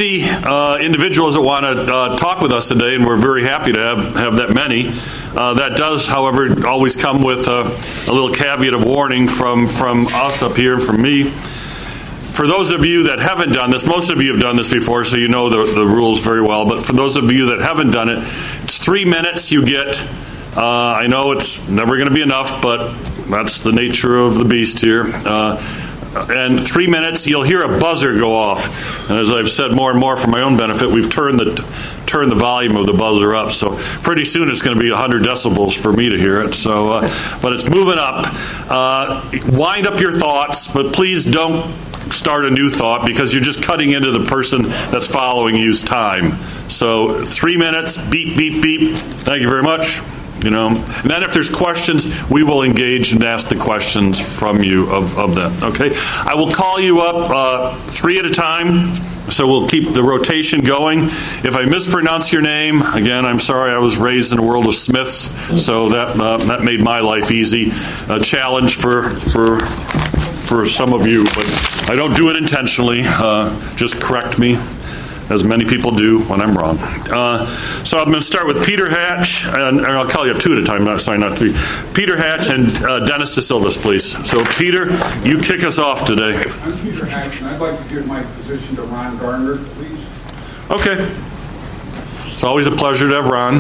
50 individuals that want to talk with us today, and we're very happy to have that many. That does, however, always come with a little caveat of warning from us up here, from me. For those of you that haven't done this, most of you have done this before, so you know the rules very well, but for those of you that haven't done it, it's 3 minutes you get. I know it's never going to be enough, but that's the nature of the beast here. And 3 minutes, you'll hear a buzzer go off. And as I've said more and more for my own benefit, we've turned the volume of the buzzer up. So pretty soon it's going to be 100 decibels for me to hear it. So, but it's moving up. Wind up your thoughts, but please don't start a new thought, because you're just cutting into the person that's following you's time. So 3 minutes, beep, beep, beep. Thank you very much. And then if there's questions, we will engage and ask the questions from you of them. Okay, I will call you up 3 at a time, so we'll keep the rotation going. If I mispronounce your name, again, I'm sorry. I was raised in a world of Smiths, so that made my life easy. A challenge for some of you, but I don't do it intentionally. Just correct me, as many people do when I'm wrong. So I'm going to start with Peter Hatch, and I'll call you up 2 at a time, not 3. Peter Hatch and Dennis DeSilvas, please. So Peter, you kick us off today. I'm Peter Hatch, and I'd like to give my position to Ron Gardner, please. Okay. It's always a pleasure to have Ron.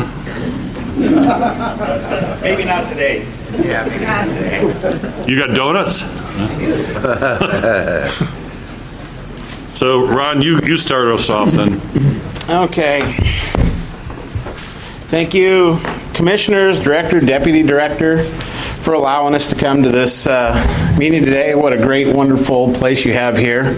Maybe not today. Yeah, maybe not today. You got donuts? So, Ron, you start us off then. Okay. Thank you, Commissioners, Director, Deputy Director, for allowing us to come to this meeting today. What a great, wonderful place you have here.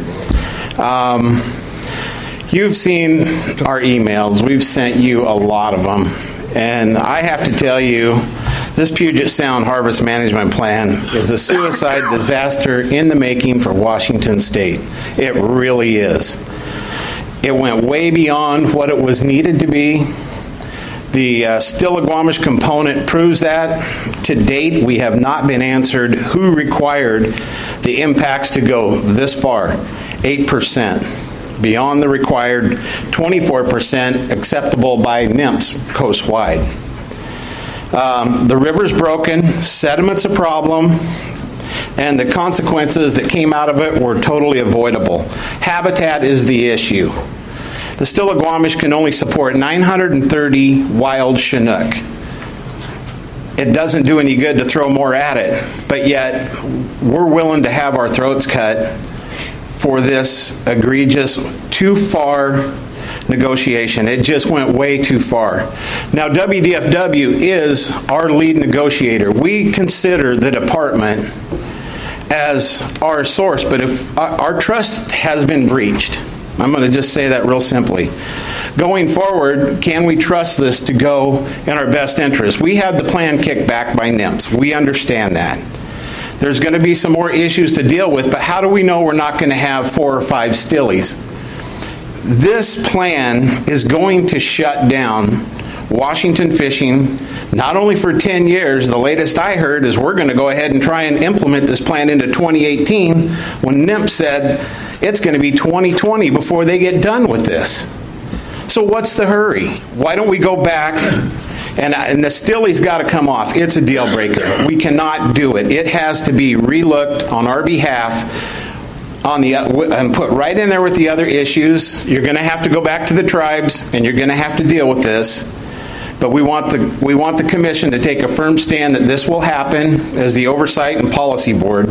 You've seen our emails. We've sent you a lot of them. And I have to tell you, this Puget Sound Harvest Management Plan is a suicide disaster in the making for Washington State. It really is. It went way beyond what it was needed to be. The Stillaguamish component proves that. To date, we have not been answered who required the impacts to go this far, 8%, beyond the required 24% acceptable by NIMS coast-wide. The river's broken, sediment's a problem, and the consequences that came out of it were totally avoidable. Habitat is the issue. The Stillaguamish can only support 930 wild Chinook. It doesn't do any good to throw more at it, but yet we're willing to have our throats cut for this egregious, too far negotiation. It just went way too far. Now, WDFW is our lead negotiator. We consider the department as our source, but if our trust has been breached, I'm going to just say that real simply. Going forward, can we trust this to go in our best interest? We have the plan kicked back by NIMS. We understand that. There's going to be some more issues to deal with, but how do we know we're not going to have 4 or 5 stillies? This plan is going to shut down Washington fishing, not only for 10 years. The latest I heard is we're going to go ahead and try and implement this plan into 2018, when NIMS said it's going to be 2020 before they get done with this. So what's the hurry? Why don't we go back, and the stilly's got to come off. It's a deal breaker. We cannot do it. It has to be relooked on our behalf, and put right in there with the other issues. You're going to have to go back to the tribes, and you're going to have to deal with this. But we want the commission to take a firm stand that this will happen as the Oversight and Policy Board.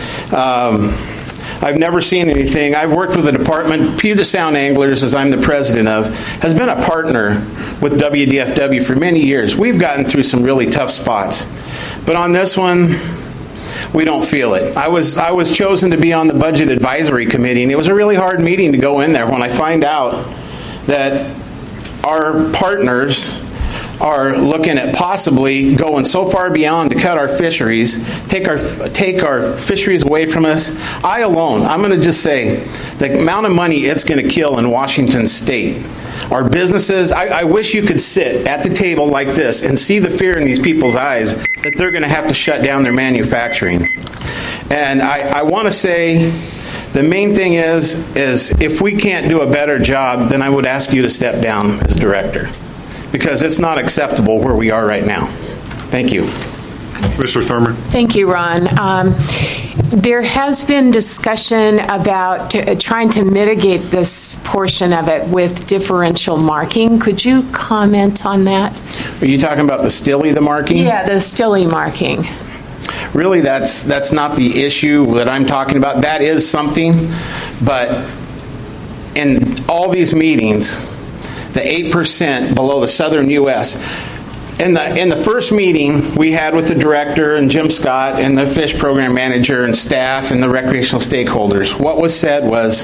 I've never seen anything. I've worked with the department. Puget Sound Anglers, as I'm the president of, has been a partner with WDFW for many years. We've gotten through some really tough spots. But on this one, we don't feel it. I was chosen to be on the Budget Advisory Committee, and it was a really hard meeting to go in there when I find out that our partners are looking at possibly going so far beyond to cut our fisheries, take our fisheries away from us. I'm going to just say, the amount of money it's going to kill in Washington State. Our businesses, I wish you could sit at the table like this and see the fear in these people's eyes that they're going to have to shut down their manufacturing. And I want to say The main thing is if we can't do a better job, then I would ask you to step down as director, because it's not acceptable where we are right now. Thank you. Commissioner Thurman. Thank you, Ron. There has been discussion about trying to mitigate this portion of it with differential marking. Could you comment on that? Are you talking about the Stille, the marking? Yeah, the Stille marking. Really, that's not the issue that I'm talking about. That is something, but in all these meetings, the 8% below the southern U.S., in the first meeting we had with the director and Jim Scott and the fish program manager and staff and the recreational stakeholders, what was said was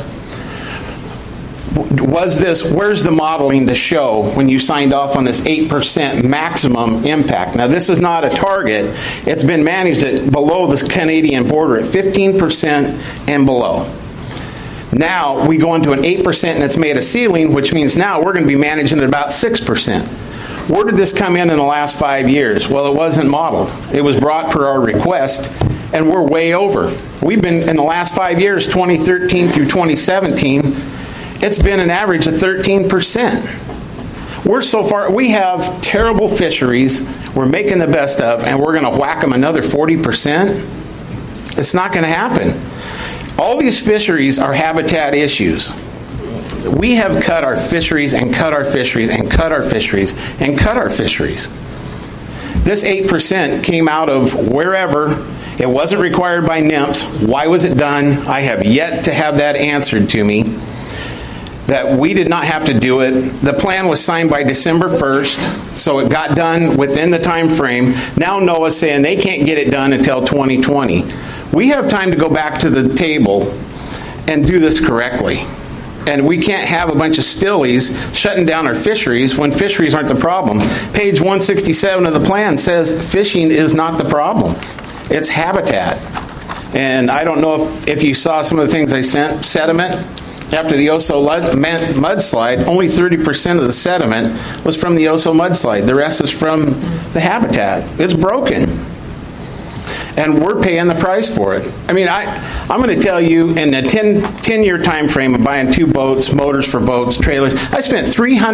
this, where's the modeling to show when you signed off on this 8% maximum impact? Now, this is not a target. It's been managed at below the Canadian border at 15% and below. Now, we go into an 8% and it's made a ceiling, which means now we're going to be managing at about 6%. Where did this come in the last 5 years? Well, it wasn't modeled. It was brought per our request, and we're way over. We've been, in the last 5 years, 2013 through 2017, it's been an average of 13%. We're so far, we have terrible fisheries we're making the best of, and we're going to whack them another 40%? It's not going to happen. All these fisheries are habitat issues. We have cut our fisheries and cut our fisheries and cut our fisheries and cut our fisheries. This 8% came out of wherever. It wasn't required by NIMS. Why was it done? I have yet to have that answered to me. That we did not have to do it. The plan was signed by December 1st, so it got done within the time frame. Now NOAA's saying they can't get it done until 2020. We have time to go back to the table and do this correctly. And we can't have a bunch of stillies shutting down our fisheries when fisheries aren't the problem. Page 167 of the plan says fishing is not the problem. It's habitat. And I don't know if you saw some of the things I sent. Sediment. After the Oso mudslide, only 30% of the sediment was from the Oso mudslide. The rest is from the habitat. It's broken. And we're paying the price for it. I mean, I'm going to tell you, in the 10-year time frame of buying 2 boats, motors for boats, trailers, I spent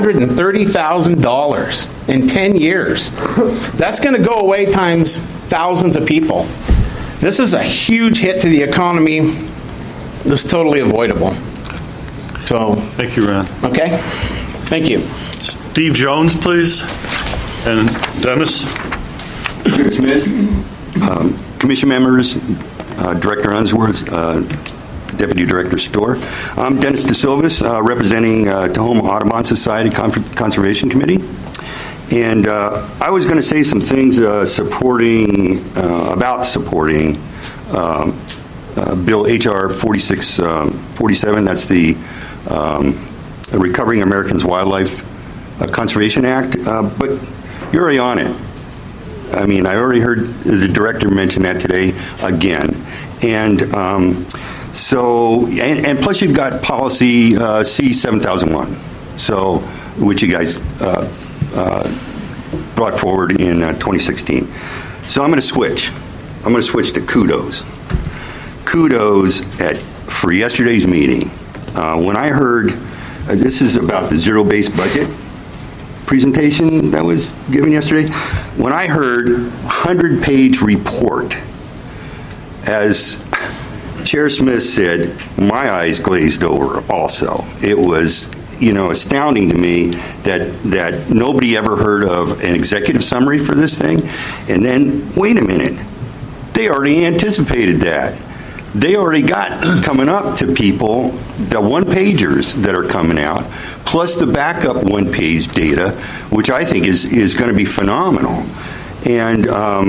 $330,000 in 10 years. That's going to go away times thousands of people. This is a huge hit to the economy. This is totally avoidable. So, thank you, Ron. Okay. Thank you. Steve Jones, please. And Dennis. Smith. Commission members, Director Unsworth, Deputy Director Storr. I'm Dennis DeSilvis, representing Tahoma Audubon Society Conservation Committee. And I was going to say some things supporting Bill H.R. 4647. That's the Recovering Americans Wildlife Conservation Act. But you're already on it. I mean, I already heard the director mention that today again. And and plus you've got policy C7001, which you guys brought forward in 2016. So I'm going to switch. I'm going to switch to kudos. Kudos for yesterday's meeting. When I heard, this is about the zero-based budget presentation that was given yesterday. When I heard 100-page report, as Chair Smith said, my eyes glazed over also. It was, astounding to me that nobody ever heard of an executive summary for this thing. And then, wait a minute, they already anticipated that. They already got coming up to people the one-pagers that are coming out, plus the backup one-page data, which I think is going to be phenomenal. And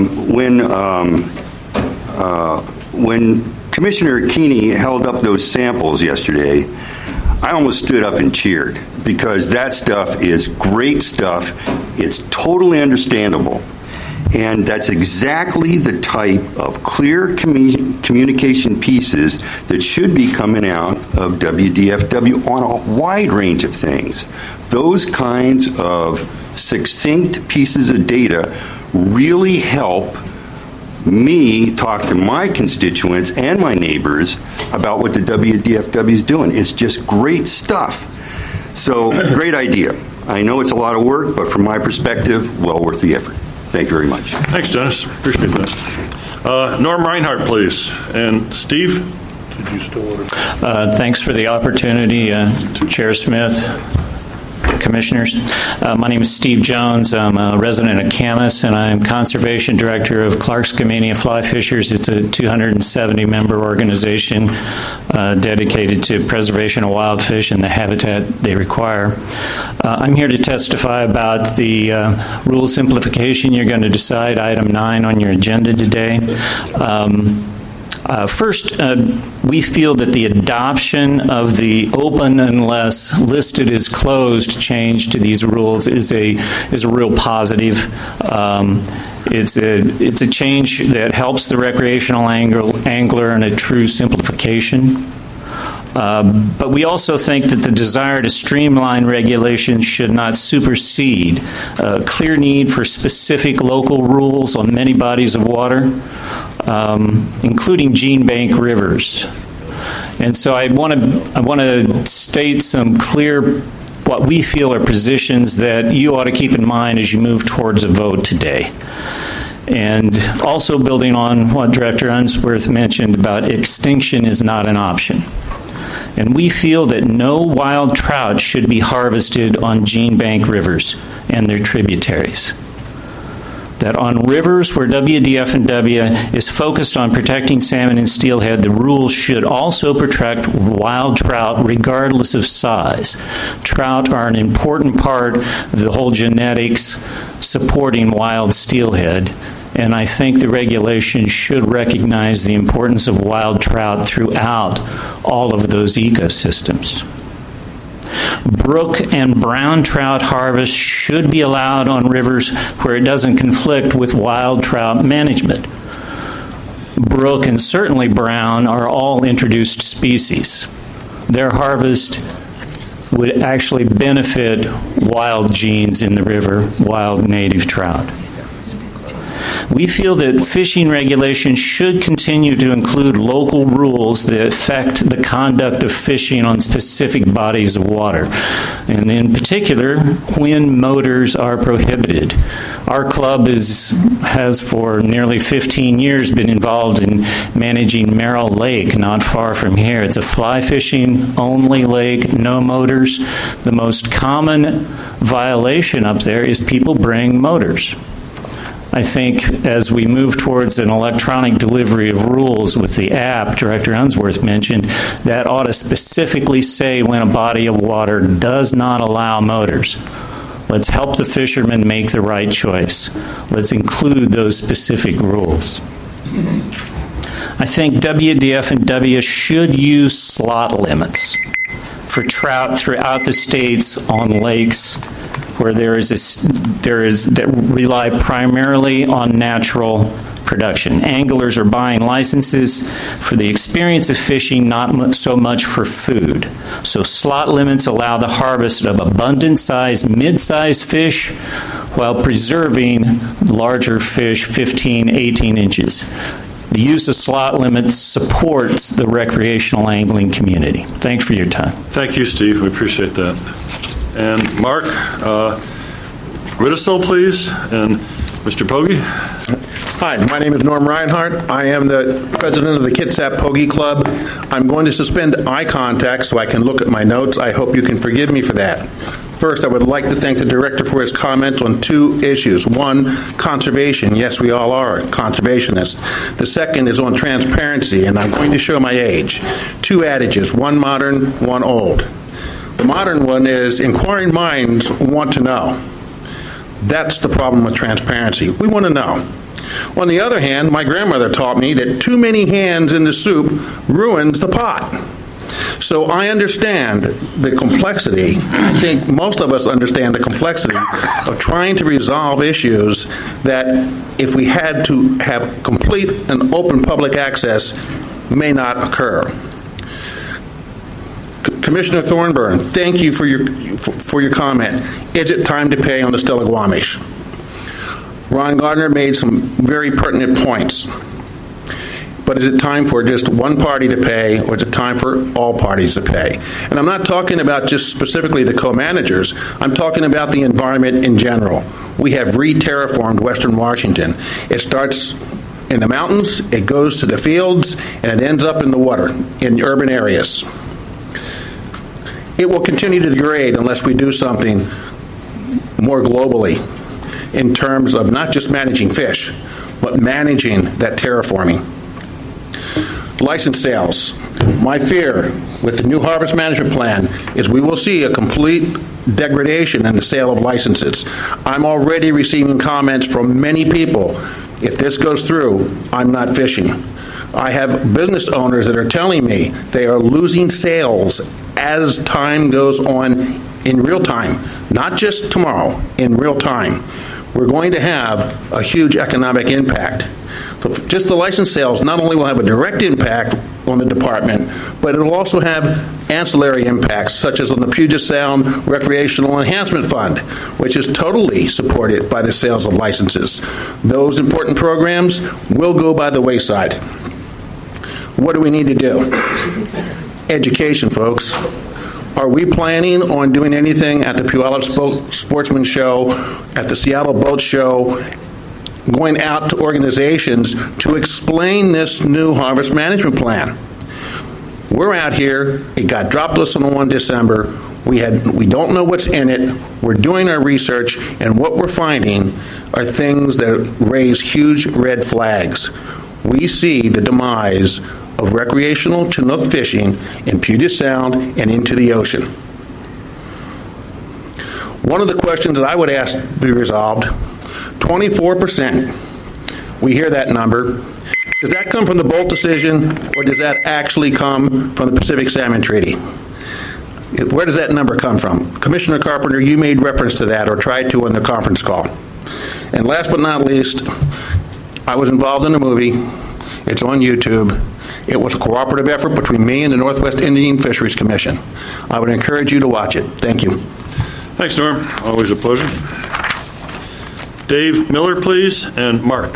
when Commissioner Keeney held up those samples yesterday, I almost stood up and cheered, because that stuff is great stuff. It's totally understandable. And that's exactly the type of clear communication pieces that should be coming out of WDFW on a wide range of things. Those kinds of succinct pieces of data really help me talk to my constituents and my neighbors about what the WDFW is doing. It's just great stuff. So, great idea. I know it's a lot of work, but from my perspective, well worth the effort. Thank you very much. Thanks, Dennis. Appreciate that. Norm Reinhardt, please. And Steve, did you still order? Thanks for the opportunity, Chair Smith, Commissioners. My name is Steve Jones. I'm a resident of Camas, and I'm Conservation Director of Clark's Community of Fly Fishers. It's a 270-member organization dedicated to preservation of wild fish and the habitat they require. I'm here to testify about the rule simplification you're going to decide, item 9 on your agenda today. First, we feel that the adoption of the open unless listed as closed change to these rules is a real positive. It's a change that helps the recreational angler and a true simplification. But we also think that the desire to streamline regulations should not supersede a clear need for specific local rules on many bodies of water, including gene bank rivers. And so I want to state some clear, what we feel are positions that you ought to keep in mind as you move towards a vote today. And also building on what Director Unsworth mentioned about extinction is not an option. And we feel that no wild trout should be harvested on gene bank rivers and their tributaries. That on rivers where WDF&W is focused on protecting salmon and steelhead, the rules should also protect wild trout regardless of size. Trout are an important part of the whole genetics supporting wild steelhead, and I think the regulation should recognize the importance of wild trout throughout all of those ecosystems. Brook and brown trout harvest should be allowed on rivers where it doesn't conflict with wild trout management. Brook and certainly brown are all introduced species. Their harvest would actually benefit wild genes in the river, wild native trout. We feel that fishing regulations should continue to include local rules that affect the conduct of fishing on specific bodies of water, and in particular, when motors are prohibited. Our club has for nearly 15 years been involved in managing Merrill Lake, not far from here. It's a fly fishing only lake, no motors. The most common violation up there is people bring motors. I think as we move towards an electronic delivery of rules with the app Director Unsworth mentioned, that ought to specifically say when a body of water does not allow motors. Let's help the fishermen make the right choice. Let's include those specific rules. I think WDF&W should use slot limits for trout throughout the states on lakes where that rely primarily on natural production. Anglers are buying licenses for the experience of fishing, not so much for food. So slot limits allow the harvest of abundant-sized, mid-sized fish while preserving larger fish 15, 18 inches. The use of slot limits supports the recreational angling community. Thanks for your time. Thank you, Steve. We appreciate that. And Mark Riddisell, please, and Mr. Pogge. Hi, my name is Norm Reinhardt. I am the president of the Kitsap Pogge Club. I'm going to suspend eye contact so I can look at my notes. I hope you can forgive me for that. First, I would like to thank the director for his comments on 2 issues. One, conservation. Yes, we all are conservationists. The second is on transparency, and I'm going to show my age. 2 adages, one modern, one old. The modern one is inquiring minds want to know. That's the problem with transparency. We want to know. On the other hand, my grandmother taught me that too many hands in the soup ruins the pot. So I understand the complexity. I think most of us understand the complexity of trying to resolve issues that, if we had to have complete and open public access, may not occur. Commissioner Thornburn, thank you for your comment. Is it time to pay on the Stillaguamish? Ron Gardner made some very pertinent points. But is it time for just one party to pay, or is it time for all parties to pay? And I'm not talking about just specifically the co-managers. I'm talking about the environment in general. We have re-terraformed Western Washington. It starts in the mountains, it goes to the fields, and it ends up in the water, in urban areas. It will continue to degrade unless we do something more globally in terms of not just managing fish, but managing that terraforming. License sales. My fear with the new harvest management plan is we will see a complete degradation in the sale of licenses. I'm already receiving comments from many people. If this goes through, I'm not fishing. I have business owners that are telling me they are losing sales as time goes on in real time, not just tomorrow, in real time. We're going to have a huge economic impact. So just the license sales not only will have a direct impact on the department, but it will also have ancillary impacts, such as on the Puget Sound Recreational Enhancement Fund, which is totally supported by the sales of licenses. Those important programs will go by the wayside. What do we need to do? Education, folks. Are we planning on doing anything at the Puyallup Sportsman Show, at the Seattle Boat Show, going out to organizations to explain this new harvest management plan? We're out here. It got dropped us on 1 December. We don't know what's in it. We're doing our research, and what we're finding are things that raise huge red flags. We see the demise of recreational Chinook fishing in Puget Sound and into the ocean. One of the questions that I would ask to be resolved, 24%. We hear that number. Does that come from the Bolt decision, or does that actually come from the Pacific Salmon Treaty? Where does that number come from? Commissioner Carpenter, you made reference to that, or tried to on the conference call. And last but not least, I was involved in a movie. It's on YouTube. It was a cooperative effort between me and the Northwest Indian Fisheries Commission. I would encourage you to watch it. Thank you. Thanks, Norm. Always a pleasure. Dave Miller, please, and Mark.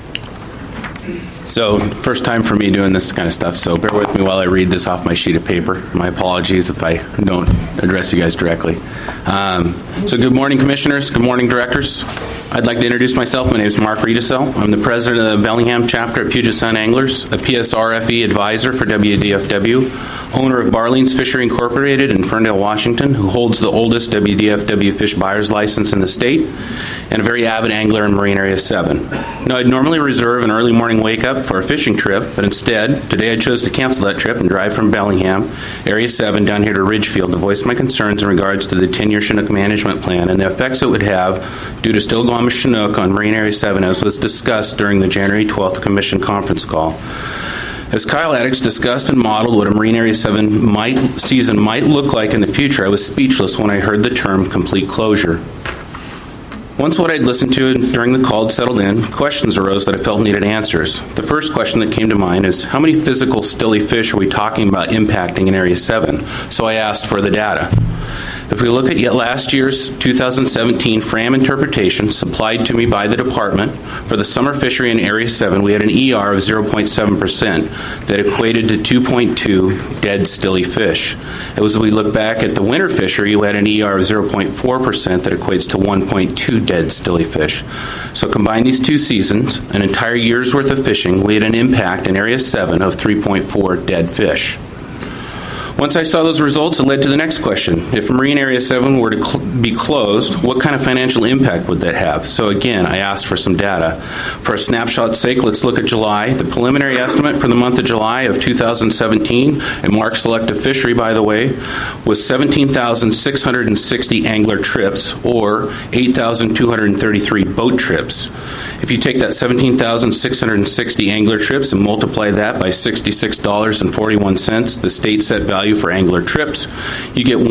So, first time for me doing this kind of stuff, so bear with me while I read this off my sheet of paper. My apologies if I don't address you guys directly. So good morning, Commissioners. Good morning, Directors. I'd like to introduce myself. My name is Mark Riedesel. I'm the President of the Bellingham Chapter at Puget Sound Anglers, a PSRFE advisor for WDFW, owner of Barling's Fishery Incorporated in Ferndale, Washington, who holds the oldest WDFW fish buyer's license in the state, and a very avid angler in Marine Area 7. Now, I'd normally reserve an early morning wake-up for a fishing trip, but instead, today I chose to cancel that trip and drive from Bellingham, Area 7, down here to Ridgefield to voice my concerns in regards to the 10-year Chinook management plan and the effects it would have due to still gone Chinook on Marine Area 7, as was discussed during the January 12th Commission conference call. As Kyle Addicks discussed and modeled what a Marine Area 7 season might look like in the future, I was speechless when I heard the term complete closure. Once what I'd listened to during the call had settled in, questions arose that I felt needed answers. The first question that came to mind is, how many physical stilly fish are we talking about impacting in Area 7? So I asked for the data. If we look at last year's 2017 FRAM interpretation supplied to me by the department for the summer fishery in Area 7, we had an ER of 0.7% that equated to 2.2 dead stilly fish. As we look back at the winter fishery, we had an ER of 0.4% that equates to 1.2 dead stilly fish. So combine these two seasons, an entire year's worth of fishing, we had an impact in Area 7 of 3.4 dead fish. Once I saw those results, it led to the next question. If Marine Area 7 were to be closed, what kind of financial impact would that have? So again, I asked for some data. For a snapshot's sake, let's look at July. The preliminary estimate for the month of July of 2017, and Mark Selective Fishery, by the way, was 17,660 angler trips, or 8,233 boat trips. If you take that 17,660 angler trips and multiply that by $66.41, the state set value for angler trips, you get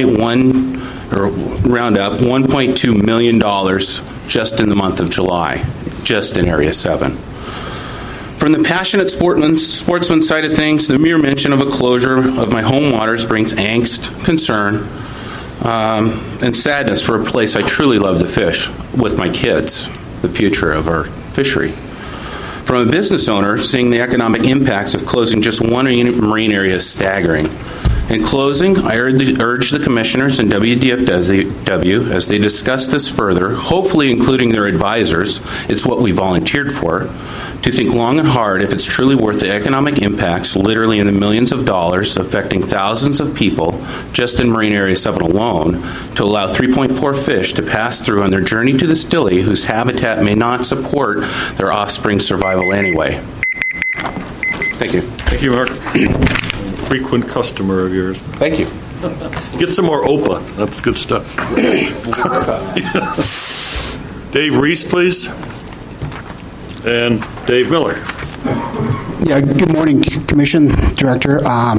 $1.2 million just in the month of July, just in Area 7. From the passionate sportsman side of things, the mere mention of a closure of my home waters brings angst, concern, and sadness for a place I truly love to fish with my kids. the future of our fishery. From a business owner, seeing the economic impacts of closing just one marine area is staggering. In closing, I urge the commissioners and WDFW, as they discuss this further, hopefully including their advisors, it's what we volunteered for, to think long and hard if it's truly worth the economic impacts, literally in the millions of dollars, affecting thousands of people just in Marine Area 7 alone, to allow 3.4 fish to pass through on their journey to the Stille, whose habitat may not support their offspring's survival anyway. Thank you. Thank you, Mark. Frequent customer of yours. Thank you. Get some more OPA. That's good stuff. Dave Reese, please. And Dave Miller. Yeah, good morning, Commission Director.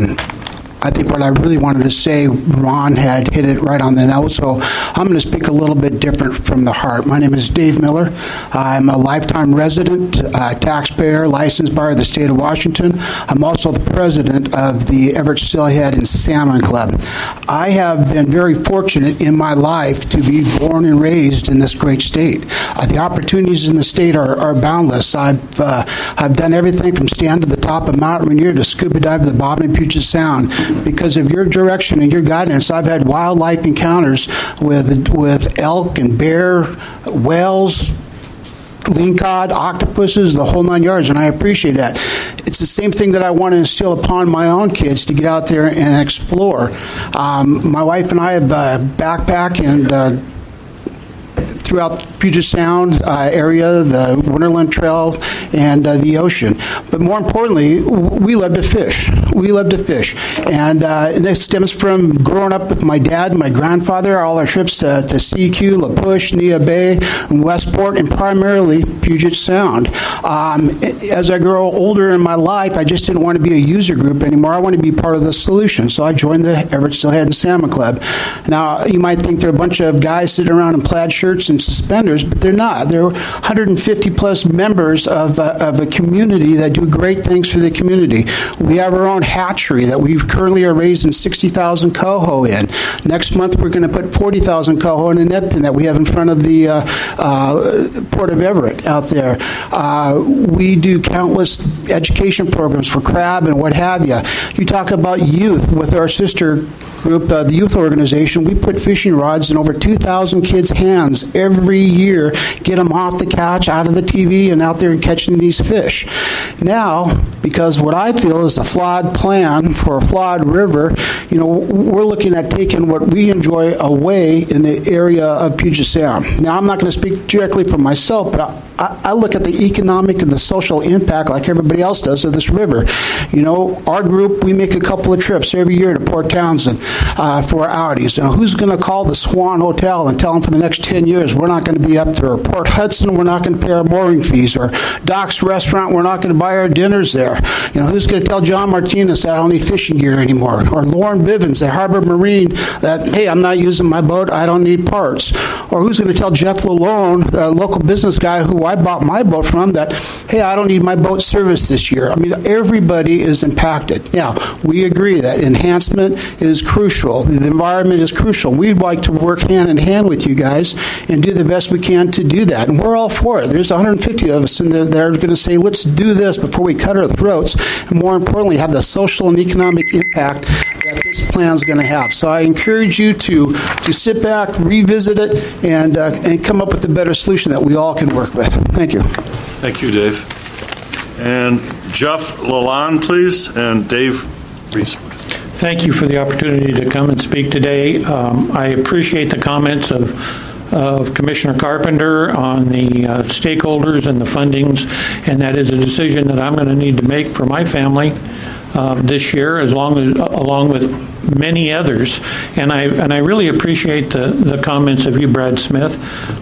I think what I really wanted to say, Ron had hit it right on the nose, so I'm going to speak a little bit different from the heart. My name is Dave Miller. I'm a lifetime resident, taxpayer, licensed bar of the state of Washington. I'm also the president of the Everett Steelhead and Salmon Club. I have been very fortunate in my life to be born and raised in this great state. The opportunities in the state are boundless. I've done everything from stand to the top of Mount Rainier to scuba dive to the Bobbing and Puget Sound. Because of your direction and your guidance, I've had wildlife encounters with elk and bear, whales, lingcod, octopuses, the whole 9 yards, and I appreciate that. It's the same thing that I want to instill upon my own kids to get out there and explore. My wife and I have backpacked and throughout Puget Sound area, the Winterland Trail, and the ocean. But more importantly, we love to fish. We love to fish. And this stems from growing up with my dad and my grandfather, all our trips to CQ, La Push, Nia Bay, and Westport, and primarily Puget Sound. As I grow older in my life, I just didn't want to be a user group anymore. I want to be part of the solution. So I joined the Everett Steelhead and Salmon Club. Now, you might think they're a bunch of guys sitting around in plaid shirts and suspenders, but they're not. They're 150 plus members of a community that do great things for the community. We have our own hatchery that we currently are raising 60,000 coho in. Next month, we're going to put 40,000 coho in a net pen that we have in front of the Port of Everett out there. We do countless education programs for crab and what have you. You talk about youth with our sister group, the youth organization. We put fishing rods in over 2,000 kids' hands every year, get them off the couch, out of the TV, and out there and catching these fish. Now, because what I feel is a flawed plan for a flawed river, we're looking at taking what we enjoy away in the area of Puget Sound. Now, I'm not going to speak directly for myself, but I look at the economic and the social impact like everybody else does of this river. Our group, we make a couple of trips every year to Port Townsend for Audis. Now, who's going to call the Swan Hotel and tell them for the next 10 years we're not going to be up there? Or Port Hudson, we're not going to pay our mooring fees. Or Doc's Restaurant, we're not going to buy our dinners there. Who's going to tell John Martinez that I don't need fishing gear anymore? Or Lauren Bivens at Harbor Marine that, hey, I'm not using my boat, I don't need parts. Or who's going to tell Jeff Lalone, the local business guy who I bought my boat from, that, hey, I don't need my boat service this year. I mean, everybody is impacted. Now, we agree that enhancement is crucial. The environment is crucial. We'd like to work hand in hand with you guys and do the best we can to do that. And we're all for it. There's 150 of us in there that are going to say, let's do this before we cut our throats, and more importantly, have the social and economic impact that this plan is going to have. So I encourage you to sit back, revisit it, and come up with a better solution that we all can work with. Thank you. Thank you, Dave. And Jeff Lalonde, please, and Dave Reese. Thank you for the opportunity to come and speak today. I appreciate the comments of Commissioner Carpenter on the stakeholders and the fundings, and that is a decision that I'm going to need to make for my family this year, along with many others. And I really appreciate the comments of you, Brad Smith,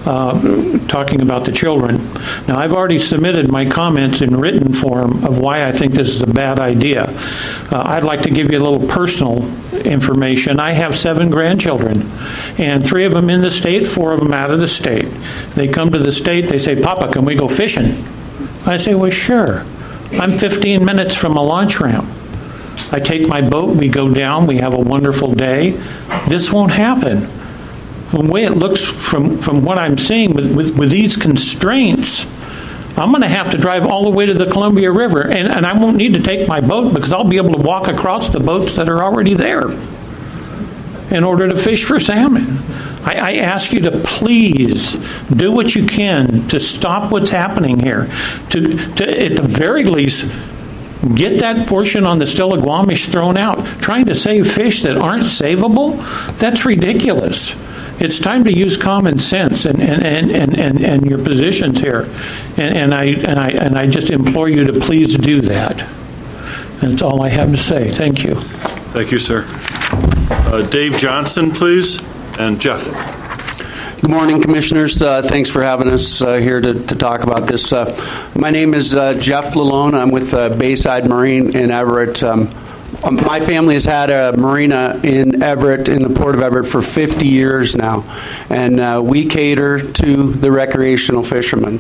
talking about the children. Now, I've already submitted my comments in written form of why I think this is a bad idea. I'd like to give you a little personal information. I have 7 grandchildren, and 3 of them in the state, 4 of them out of the state. They come to the state, they say, Papa, can we go fishing? I say, well, sure. I'm 15 minutes from a launch ramp. I take my boat, we go down, we have a wonderful day. This won't happen. from the way it looks from what I'm seeing with these constraints, I'm going to have to drive all the way to the Columbia River, and I won't need to take my boat because I'll be able to walk across the boats that are already there in order to fish for salmon. I ask you to please do what you can to stop what's happening here. To at the very least, get that portion on the Stillaguamish thrown out. Trying to save fish that aren't savable? That's ridiculous. It's time to use common sense and your positions here. And I just implore you to please do that. That's all I have to say. Thank you. Thank you, sir. Dave Johnson, please, and Jeff. Good morning, Commissioners. Thanks for having us here to talk about this. My name is Jeff Lalone. I'm with Bayside Marine in Everett. My family has had a marina in Everett, in the Port of Everett, for 50 years now, and we cater to the recreational fishermen.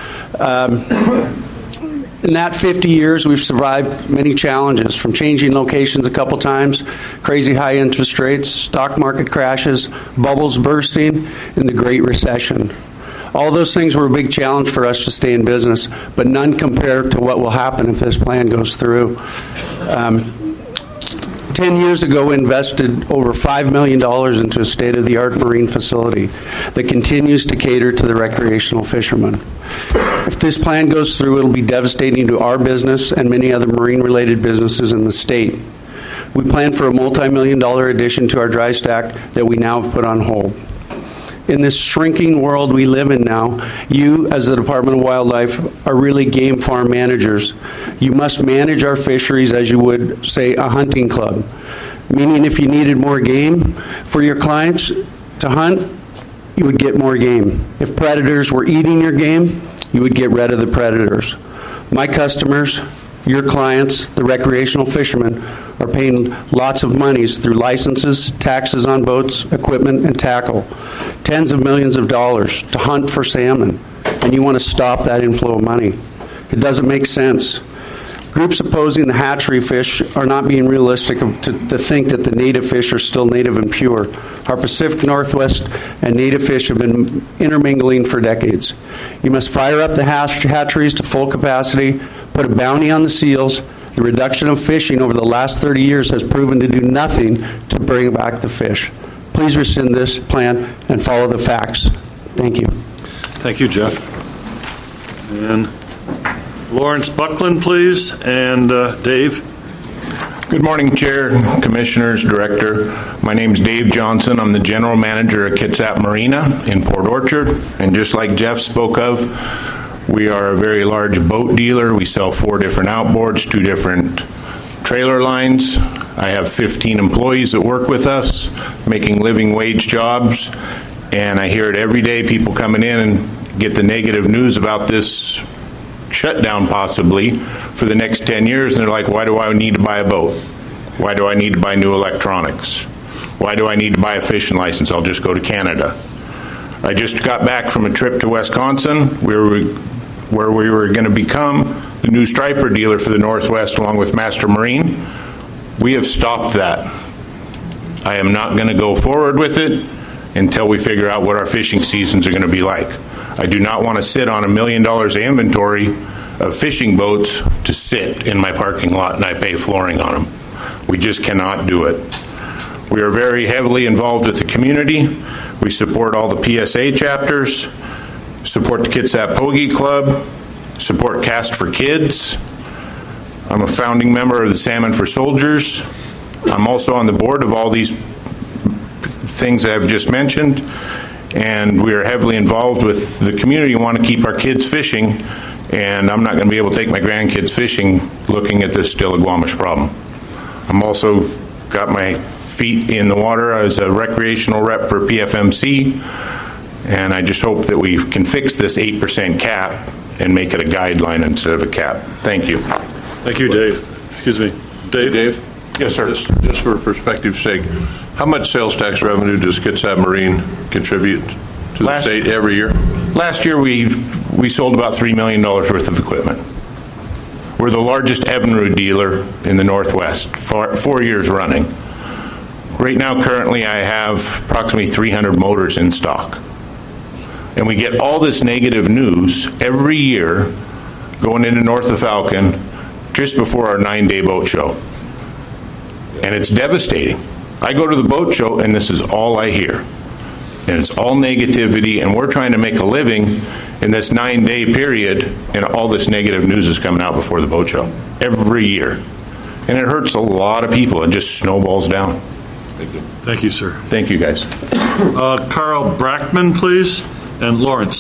In that 50 years, we've survived many challenges, from changing locations a couple times, crazy high interest rates, stock market crashes, bubbles bursting, and the Great Recession. All those things were a big challenge for us to stay in business, but none compared to what will happen if this plan goes through. 10 years ago, we invested over $5 million into a state-of-the-art marine facility that continues to cater to the recreational fishermen. If this plan goes through, it'll be devastating to our business and many other marine-related businesses in the state. We plan for a multi-million-dollar addition to our dry stack that we now have put on hold. In this shrinking world we live in now, you, as the Department of Wildlife, are really game farm managers. You must manage our fisheries as you would, say, a hunting club. Meaning if you needed more game for your clients to hunt, you would get more game. If predators were eating your game, you would get rid of the predators. My customers, your clients, the recreational fishermen, are paying lots of monies through licenses, taxes on boats, equipment, and tackle. Tens of millions of dollars to hunt for salmon. And you want to stop that inflow of money. It doesn't make sense. Groups opposing the hatchery fish are not being realistic to think that the native fish are still native and pure. Our Pacific Northwest and native fish have been intermingling for decades. You must fire up the hatcheries to full capacity, put a bounty on the seals. The reduction of fishing over the last 30 years has proven to do nothing to bring back the fish. Please rescind this plan and follow the facts. Thank you. Thank you, Jeff. And Lawrence Buckland, please, and Dave. Good morning, Chair, Commissioners, Director. My name is Dave Johnson. I'm the General Manager at Kitsap Marina in Port Orchard. And just like Jeff spoke of, we are a very large boat dealer. We sell 4 different outboards, 2 different trailer lines. I have 15 employees that work with us, making living wage jobs. And I hear it every day, people coming in and get the negative news about this shutdown possibly for the next 10 years, and they're like, why do I need to buy a boat? Why do I need to buy new electronics? Why do I need to buy a fishing license? I'll just go to Canada. I just got back from a trip to Wisconsin where we were going to become the new striper dealer for the Northwest along with Master Marine. We have stopped that. I am not going to go forward with it until we figure out what our fishing seasons are going to be like. I do not want to sit on $1 million of inventory of fishing boats to sit in my parking lot and I pay flooring on them. We just cannot do it. We are very heavily involved with the community. We support all the PSA chapters, support the Kitsap Pogie Club, support Cast for Kids. I'm a founding member of the Salmon for Soldiers. I'm also on the board of all these things I've just mentioned. And we are heavily involved with the community. We want to keep our kids fishing, and I'm not going to be able to take my grandkids fishing looking at this Stillaguamish problem. I'm also got my feet in the water as a recreational rep for PFMC, and I just hope that we can fix this 8% cap and make it a guideline instead of a cap. Thank you. Thank you, Dave. Excuse me. Dave? Yes, sir. Just for perspective's sake, how much sales tax revenue does Kitsap Marine contribute to the state every year? Last year, we sold about $3 million worth of equipment. We're the largest Evinrude dealer in the Northwest, 4 years running. Right now, currently, I have approximately 300 motors in stock. And we get all this negative news every year going into North of Falcon just before our 9-day boat show. And it's devastating. I go to the boat show, and this is all I hear. And it's all negativity, and we're trying to make a living in this 9-day period, and all this negative news is coming out before the boat show every year. And it hurts a lot of people. It just snowballs down. Thank you. Thank you, sir. Thank you, guys. Carl Brackman, please, and Lawrence.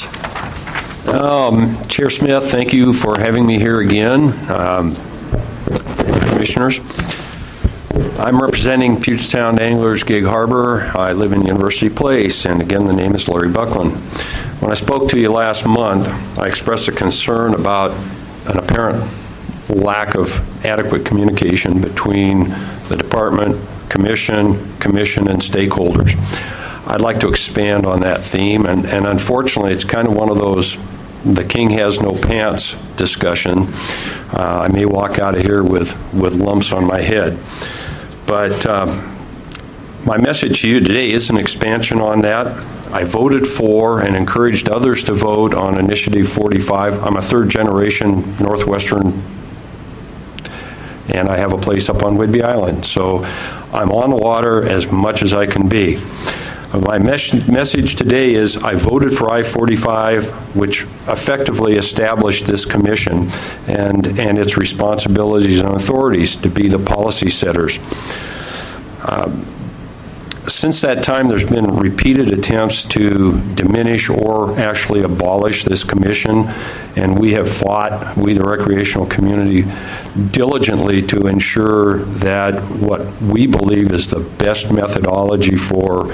Chair Smith, thank you for having me here again. Commissioners, I'm representing Puget Sound Anglers Gig Harbor. I live in University Place, and again, the name is Larry Buckland. When I spoke to you last month, I expressed a concern about an apparent lack of adequate communication between the department, commission, and stakeholders. I'd like to expand on that theme, and unfortunately, it's kind of one of those the king has no pants discussion. I may walk out of here with lumps on my head. But my message to you today is an expansion on that. I voted for and encouraged others to vote on Initiative 45. I'm a third-generation Northwestern, and I have a place up on Whidbey Island. So I'm on the water as much as I can be. My message today is I voted for I-45, which effectively established this commission and its responsibilities and authorities to be the policy setters. Since that time, there's been repeated attempts to diminish or actually abolish this commission, and we have fought, we the recreational community, diligently to ensure that what we believe is the best methodology for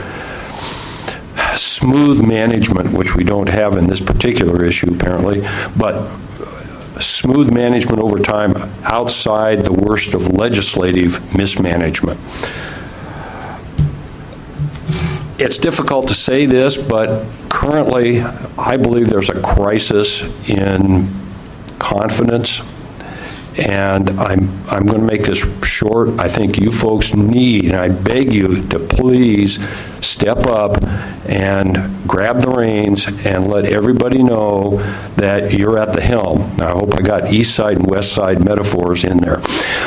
smooth management, which we don't have in this particular issue apparently, but smooth management over time outside the worst of legislative mismanagement. It's difficult to say this, but currently I believe there's a crisis in confidence, and I'm going to make this short. I think you folks need, and I beg you to please step up and grab the reins and let everybody know that you're at the helm. Now, I hope I got east side and west side metaphors in there.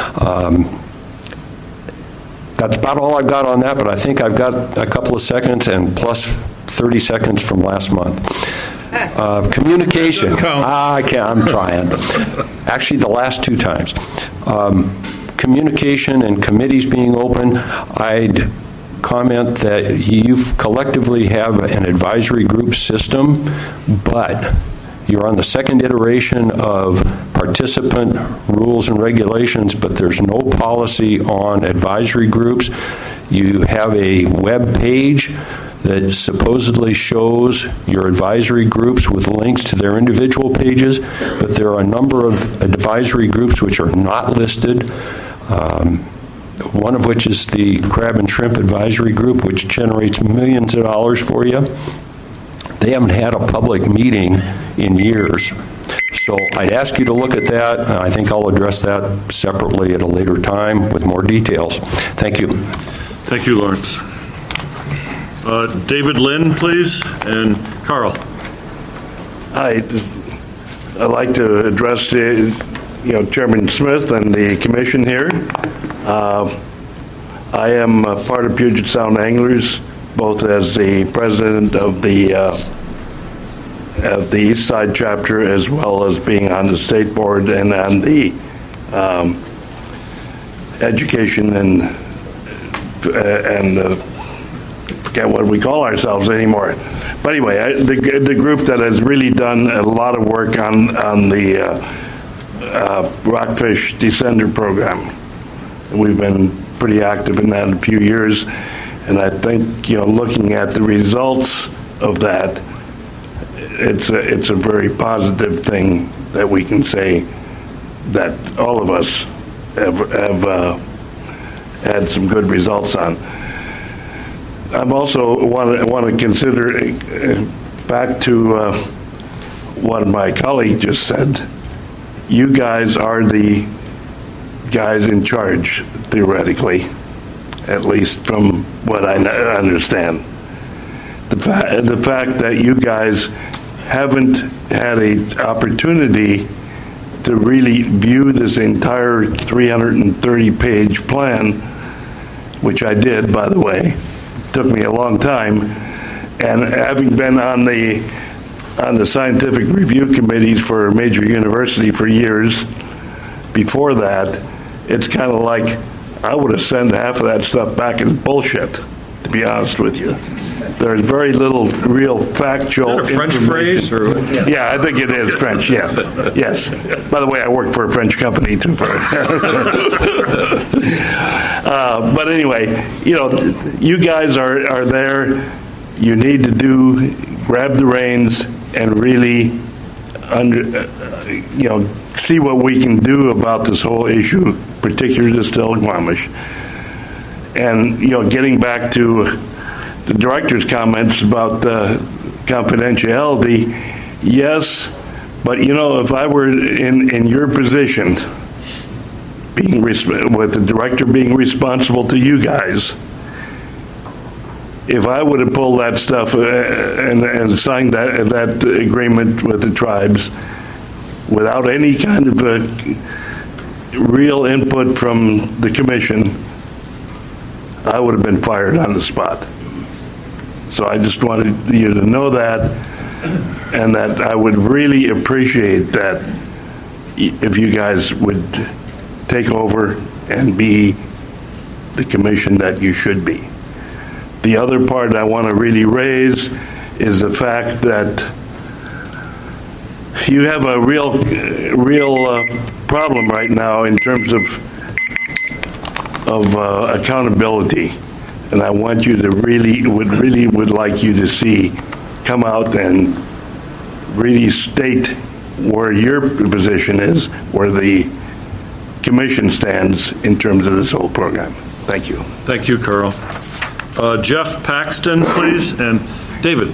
That's about all I've got on that, but I think I've got a couple of seconds and plus 30 seconds from last month. Communication. I'm trying. Actually, the last two times. Communication and committees being open, I'd comment that you collectively have an advisory group system, but you're on the second iteration of participant rules and regulations, but there's no policy on advisory groups. You have a web page that supposedly shows your advisory groups with links to their individual pages, but there are a number of advisory groups which are not listed, one of which is the Crab and Shrimp Advisory Group, which generates millions of dollars for you. They haven't had a public meeting in years. So I'd ask you to look at that. I think I'll address that separately at a later time with more details. Thank you. Thank you, Lawrence. David Lynn, please, and Carl. I'd like to address Chairman Smith and the commission here. I am part of Puget Sound Anglers, both as the president of the East Side chapter, as well as being on the state board and on the education and forget what we call ourselves anymore. But anyway, the group that has really done a lot of work on the Rockfish Descender program. We've been pretty active in that in a few years, and I think looking at the results of that, it's a very positive thing that we can say that all of us have had some good results on. I'm also want to consider back to what my colleague just said. You guys are the guys in charge, theoretically, at least from what I understand. The fact that you guys haven't had an opportunity to really view this entire 330-page plan, which I did, by the way, took me a long time, and having been on the scientific review committees for a major university for years before that, it's kind of like I would have sent half of that stuff back as bullshit, to be honest with you. There's very little real factual. Is that a French phrase? Or? Yeah, I think it is French, yeah. Yes. By the way, I work for a French company, too. But anyway, you guys are there. You need to grab the reins and really see what we can do about this whole issue, particularly the Still-Squamish. And, getting back to the director's comments about confidentiality, yes, but if I were in your position, with the director being responsible to you guys, if I would have pulled that stuff and signed that agreement with the tribes without any kind of real input from the commission, I would have been fired on the spot. So I just wanted you to know that, and that I would really appreciate that if you guys would take over and be the commission that you should be. The other part I want to really raise is the fact that you have a real problem right now in terms of accountability. And I want you to would like you to see come out and really state where your position is, where the commission stands in terms of this whole program. Thank you. Thank you, Carl. Jeff Paxton, please, and David.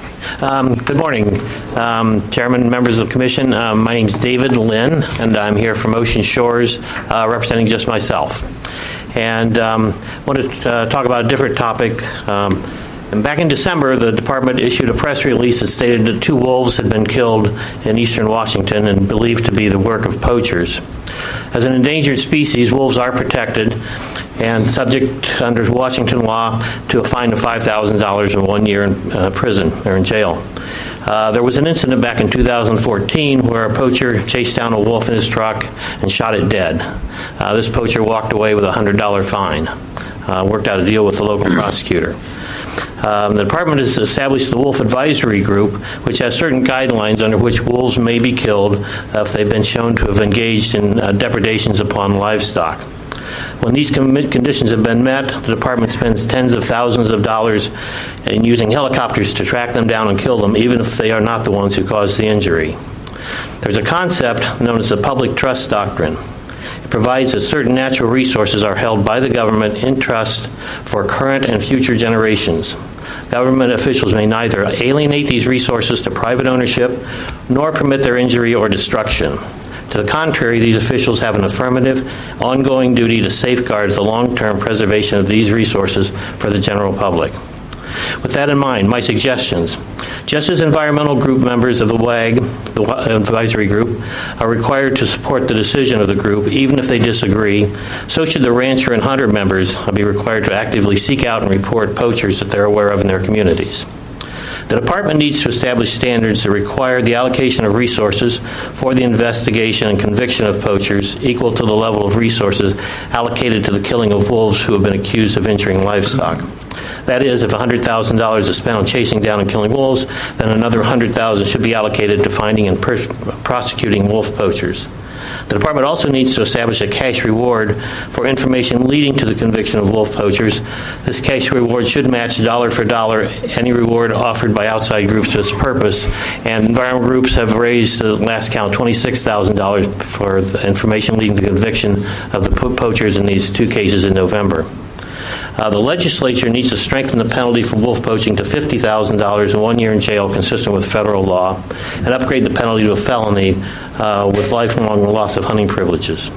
Good morning, Chairman, members of the Commission. My name is David Lynn, and I'm here from Ocean Shores, representing just myself. And I want to talk about a different topic. And back in December, the department issued a press release that stated that 2 wolves had been killed in eastern Washington and believed to be the work of poachers. As an endangered species, wolves are protected and subject under Washington law to a fine of $5,000 and 1 year in prison or in jail. There was an incident back in 2014 where a poacher chased down a wolf in his truck and shot it dead. This poacher walked away with a $100 fine. Worked out a deal with the local prosecutor. The department has established the Wolf Advisory Group, which has certain guidelines under which wolves may be killed if they've been shown to have engaged in depredations upon livestock. When these conditions have been met, the department spends tens of thousands of dollars in using helicopters to track them down and kill them, even if they are not the ones who caused the injury. There's a concept known as the public trust doctrine. It provides that certain natural resources are held by the government in trust for current and future generations. Government officials may neither alienate these resources to private ownership nor permit their injury or destruction. To the contrary, these officials have an affirmative, ongoing duty to safeguard the long-term preservation of these resources for the general public. With that in mind, my suggestions. Just as environmental group members of the WAG, the advisory group, are required to support the decision of the group, even if they disagree, so should the rancher and hunter members be required to actively seek out and report poachers that they're aware of in their communities. The department needs to establish standards that require the allocation of resources for the investigation and conviction of poachers equal to the level of resources allocated to the killing of wolves who have been accused of injuring livestock. That is, if $100,000 is spent on chasing down and killing wolves, then another $100,000 should be allocated to finding and prosecuting wolf poachers. The department also needs to establish a cash reward for information leading to the conviction of wolf poachers. This cash reward should match dollar for dollar any reward offered by outside groups for this purpose. And environmental groups have raised, last count, $26,000 for the information leading to the conviction of the poachers in these 2 cases in November. The legislature needs to strengthen the penalty for wolf poaching to $50,000 and 1 year in jail consistent with federal law, and upgrade the penalty to a felony with lifelong loss of hunting privileges.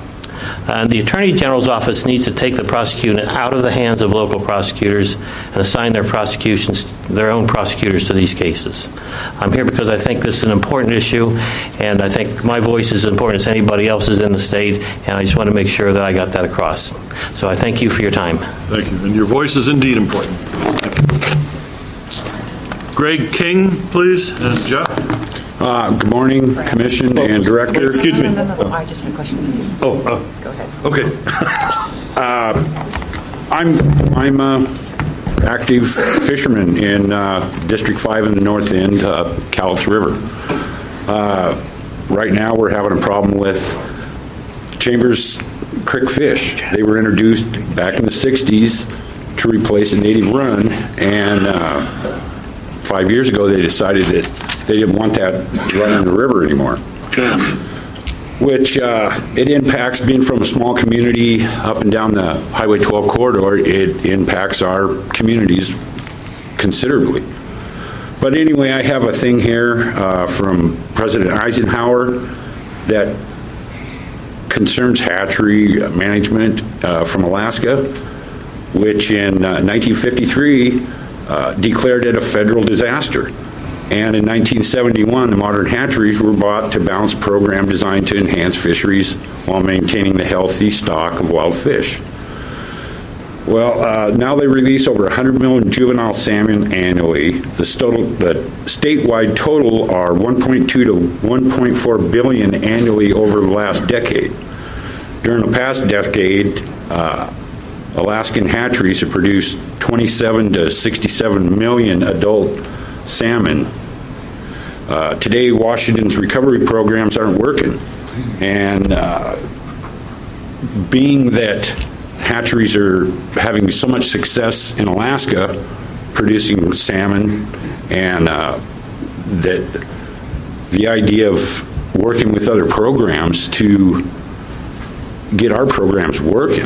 The Attorney General's office needs to take the prosecution out of the hands of local prosecutors and assign their own prosecutors to these cases. I'm here because I think this is an important issue, and I think my voice is as important as anybody else's in the state, and I just want to make sure that I got that across. So I thank you for your time. Thank you. And your voice is indeed important. Greg King, please, and Jeff. Good morning, Commission and Director. Excuse me. No, I just had a question. Go ahead. Okay. I'm a active fisherman in District 5 in the north end, Cowlitz River. Right now we're having a problem with Chambers Creek fish. They were introduced back in the 60s to replace a native run, and 5 years ago they decided that they didn't want that run in the river anymore. Which it impacts, being from a small community up and down the Highway 12 corridor, it impacts our communities considerably. But anyway, I have a thing here from President Eisenhower that concerns hatchery management from Alaska, which in 1953 declared it a federal disaster. And in 1971, the modern hatcheries were bought to balance a program designed to enhance fisheries while maintaining the healthy stock of wild fish. Well, now they release over 100 million juvenile salmon annually. The statewide total are 1.2 to 1.4 billion annually over the last decade. During the past decade, Alaskan hatcheries have produced 27 to 67 million adult salmon. Today, Washington's recovery programs aren't working. And being that hatcheries are having so much success in Alaska producing salmon, and that the idea of working with other programs to get our programs working,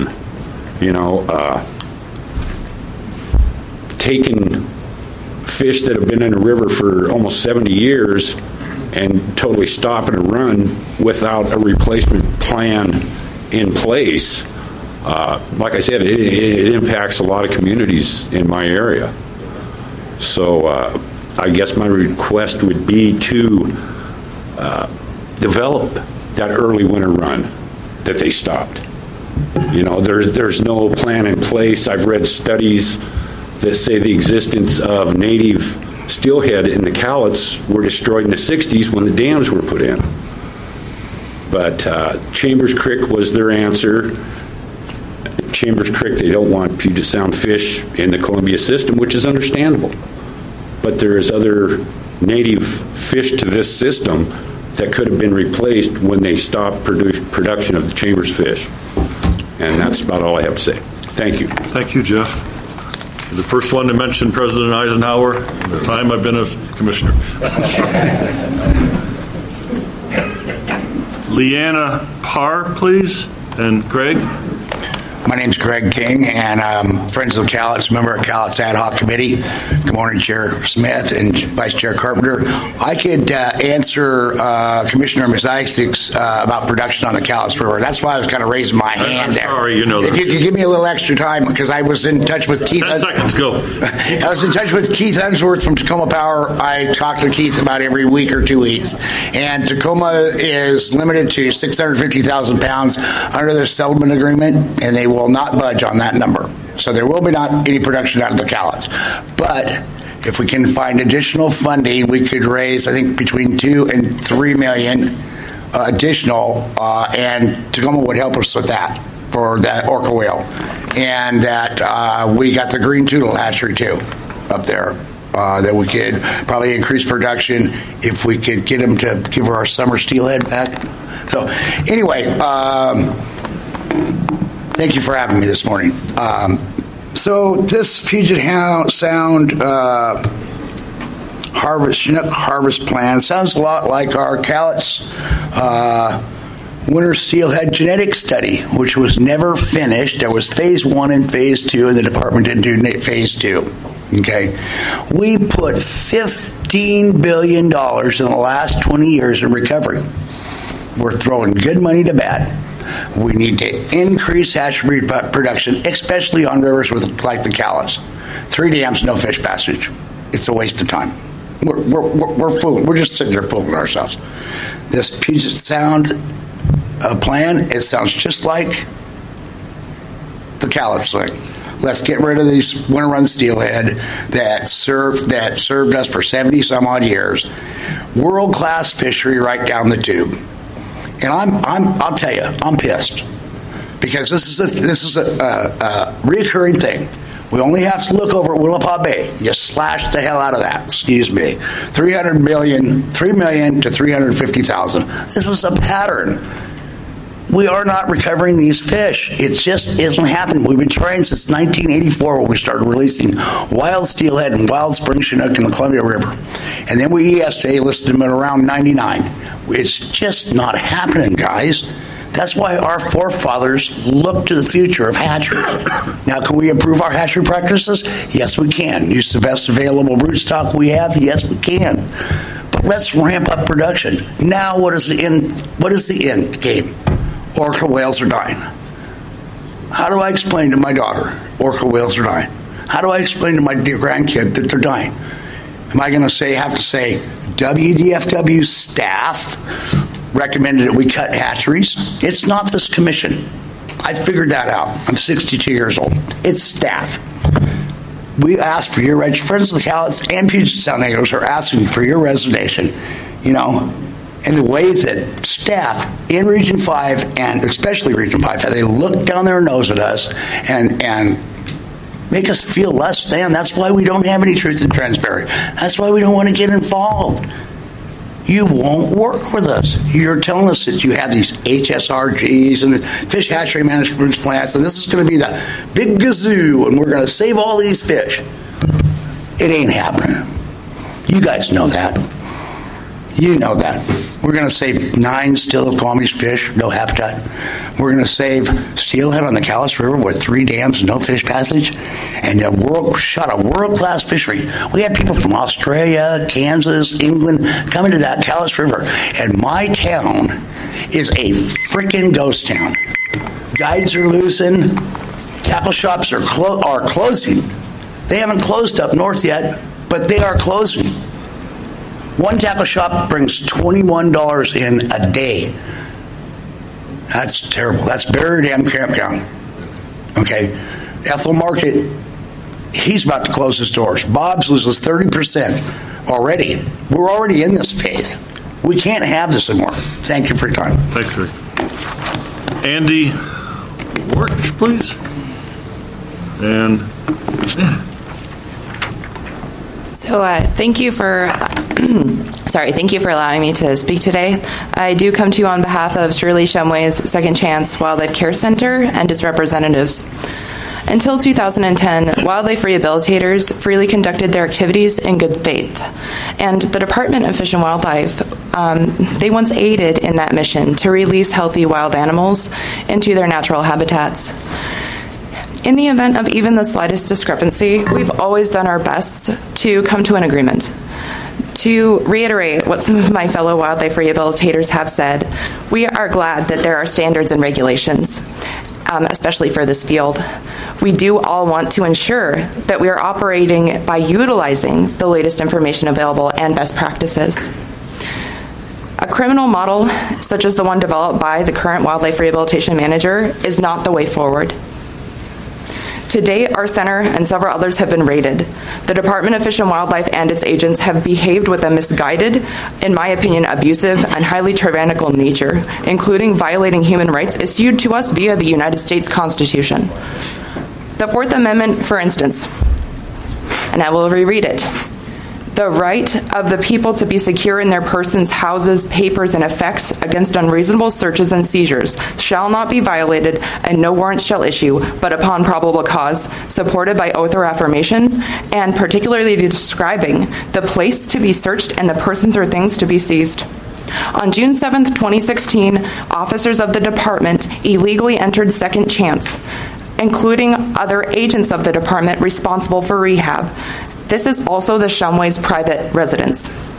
taking fish that have been in the river for almost 70 years and totally stopping a run without a replacement plan in place. Like I said, it impacts a lot of communities in my area. So I guess my request would be to develop that early winter run that they stopped. There's no plan in place. I've read studies that say the existence of native steelhead in the Cowlitz were destroyed in the 60s when the dams were put in. But Chambers Creek was their answer. Chambers Creek, they don't want Puget Sound fish in the Columbia system, which is understandable. But there is other native fish to this system that could have been replaced when they stopped production of the Chambers fish. And that's about all I have to say. Thank you. Thank you, Jeff. The first one to mention President Eisenhower in the time I've been a commissioner. Leanna Parr, please, and Greg. My name's Greg King, and I'm Friends of Cowlitz, member of Cowlitz Ad Hoc Committee. Good morning, Chair Smith and Vice Chair Carpenter. I could answer Commissioner Isaacs about production on the Cowlitz River. That's why I was kind of raising my hand there. Sorry, you know that. If you could give me a little extra time, because I was in touch with Keith. 10 seconds, go. I was in touch with Keith Unsworth from Tacoma Power. I talk to Keith about every week or 2 weeks. And Tacoma is limited to 650,000 pounds under their settlement agreement, and they will not budge on that number. So there will be not any production out of the Cowlitz. But if we can find additional funding, we could raise, I think, between 2 and 3 million additional, and Tacoma would help us with that for that orca whale. And that we got the green turtle hatchery too up there. That we could probably increase production if we could get them to give our summer steelhead back. So anyway, thank you for having me this morning. So this Puget Sound Chinook harvest plan sounds a lot like our Cowlitz winter steelhead genetic study, which was never finished. There was phase 1 and phase 2, and the department didn't do phase 2. Okay, we put $15 billion in the last 20 years in recovery. We're throwing good money to bad. We need to increase hatchery production, especially on rivers like the Cowlitz. 3 dams, no fish passage. It's a waste of time. We're fooling. We're just sitting there fooling ourselves. This Puget Sound plan, it sounds just like the Cowlitz thing. Let's get rid of these winter run steelhead that served us for 70 some odd years. World class fishery right down the tube. And I'll tell you, I'm pissed because this is a reoccurring thing. We only have to look over at Willapa Bay. You slash the hell out of that. Excuse me. 3 million to 350,000. This is a pattern. We are not recovering these fish. It just isn't happening. We've been trying since 1984 when we started releasing wild steelhead and wild spring chinook in the Columbia River. And then we ESA listed them at around 99. It's just not happening, guys. That's why our forefathers looked to the future of hatcheries. Now, can we improve our hatchery practices? Yes, we can. Use the best available broodstock we have? Yes, we can. But let's ramp up production. Now, what is the end game? Orca whales are dying. How do I explain to my daughter orca whales are dying? How do I explain to my dear grandkid that they're dying? Am I going to have to say WDFW staff recommended that we cut hatcheries? It's not this commission. I figured that out. I'm 62 years old. It's staff. We asked for your Friends of the Cowlitz and Puget Sound Anglers are asking for your resignation. And the way that staff in Region 5, and especially Region 5, how they look down their nose at us and make us feel less than. That's why we don't have any truth and transparency. That's why we don't want to get involved. You won't work with us. You're telling us that you have these HSRGs and the fish hatchery management plants, and this is going to be the big gazoo, and we're going to save all these fish. It ain't happening. You guys know that. You know that. We're going to save 9 Stilcome's fish, no habitat. We're going to save steelhead on the Cowlitz River with 3 dams, no fish passage, and a world-class fishery. We have people from Australia, Kansas, England coming to that Cowlitz River, and my town is a freaking ghost town. Guides are losing. Tackle shops are closing. They haven't closed up north yet, but they are closing. One tackle shop brings $21 in a day. That's terrible. That's Bear Dam Campground. Okay. Ethel Market, he's about to close his doors. Bob's loses 30% already. We're already in this phase. We can't have this anymore. Thank you for your time. Thanks, Rick. Andy Worch, please. And So thank you for allowing me to speak today. I do come to you on behalf of Shirley Shumway's Second Chance Wildlife Care Center and its representatives. Until 2010, wildlife rehabilitators freely conducted their activities in good faith. And the Department of Fish and Wildlife, they once aided in that mission to release healthy wild animals into their natural habitats. In the event of even the slightest discrepancy, we've always done our best to come to an agreement. To reiterate what some of my fellow wildlife rehabilitators have said, we are glad that there are standards and regulations, especially for this field. We do all want to ensure that we are operating by utilizing the latest information available and best practices. A criminal model, such as the one developed by the current wildlife rehabilitation manager, is not the way forward. To date, our center and several others have been raided. The Department of Fish and Wildlife and its agents have behaved with a misguided, in my opinion, abusive and highly tyrannical nature, including violating human rights issued to us via the United States Constitution. The Fourth Amendment, for instance, and I will reread it. The right of the people to be secure in their persons, houses, papers, and effects against unreasonable searches and seizures shall not be violated, and no warrant shall issue, but upon probable cause, supported by oath or affirmation, and particularly describing the place to be searched and the persons or things to be seized. On June 7, 2016, officers of the department illegally entered Second Chance, including other agents of the department responsible for rehab. This is also the Shumway's private residence.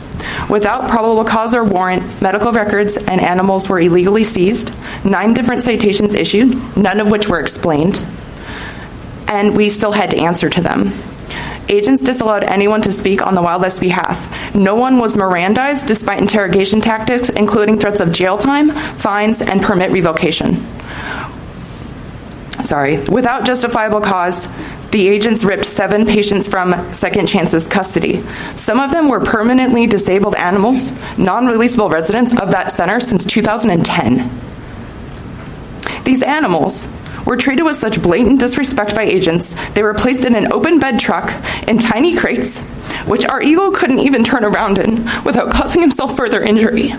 Without probable cause or warrant, medical records and animals were illegally seized, 9 different citations issued, none of which were explained, and we still had to answer to them. Agents disallowed anyone to speak on the wildlife's behalf. No one was Mirandized despite interrogation tactics, including threats of jail time, fines, and permit revocation. Without justifiable cause, the agents ripped 7 patients from Second Chance's custody. Some of them were permanently disabled animals, non-releasable residents of that center since 2010. These animals were treated with such blatant disrespect by agents, they were placed in an open bed truck in tiny crates, which our eagle couldn't even turn around in without causing himself further injury.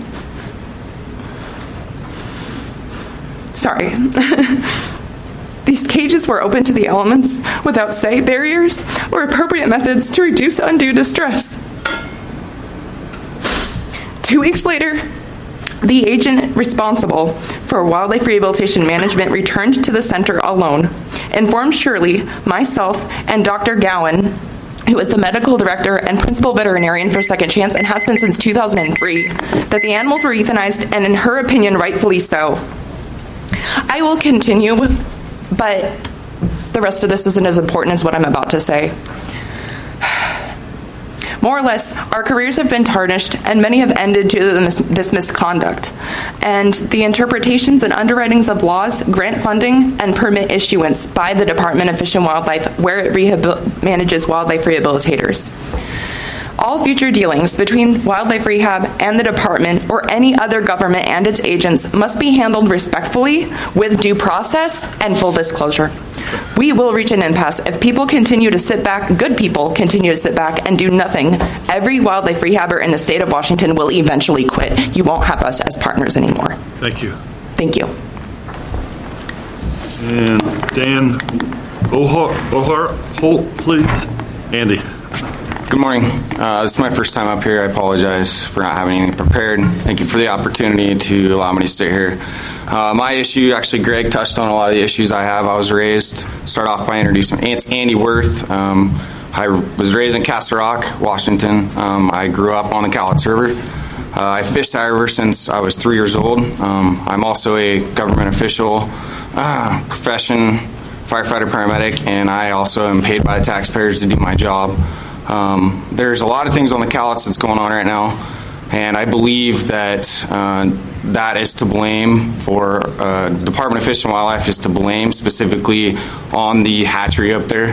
These cages were open to the elements without say barriers or appropriate methods to reduce undue distress. 2 weeks later, the agent responsible for wildlife rehabilitation management returned to the center alone, informed Shirley, myself, and Dr. Gowan, who is the medical director and principal veterinarian for Second Chance and has been since 2003, that the animals were euthanized, and in her opinion, rightfully so. I will continue, but the rest of this isn't as important as what I'm about to say. More or less, our careers have been tarnished, and many have ended due to this misconduct. And the interpretations and underwritings of laws, grant funding, and permit issuance by the Department of Fish and Wildlife, where it manages wildlife rehabilitators. All future dealings between Wildlife Rehab and the department or any other government and its agents must be handled respectfully, with due process and full disclosure. We will reach an impasse if people continue to sit back, good people continue to sit back and do nothing. Every wildlife rehabber in the state of Washington will eventually quit. You won't have us as partners anymore. Thank you. Thank you. And Dan Holt, please. Andy. Good morning. This is my first time up here. I apologize for not having anything prepared. Thank you for the opportunity to allow me to sit here. My issue, actually, Greg touched on a lot of the issues I have. I was raised, start off by introducing, it's Andy Worth. I was raised in Castle Rock, Washington. I grew up on the Cowlitz River. I fished that river since I was 3 years old. I'm also a government official, profession, firefighter, paramedic, and I also am paid by the taxpayers to do my job. There's a lot of things on the Cowlitz that's going on right now, and I believe that that is to blame for Department of Fish and Wildlife is to blame specifically on the hatchery up there.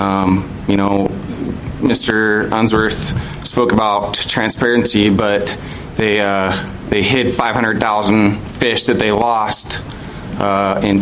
Mr. Unsworth spoke about transparency, but they hid 500,000 fish that they lost in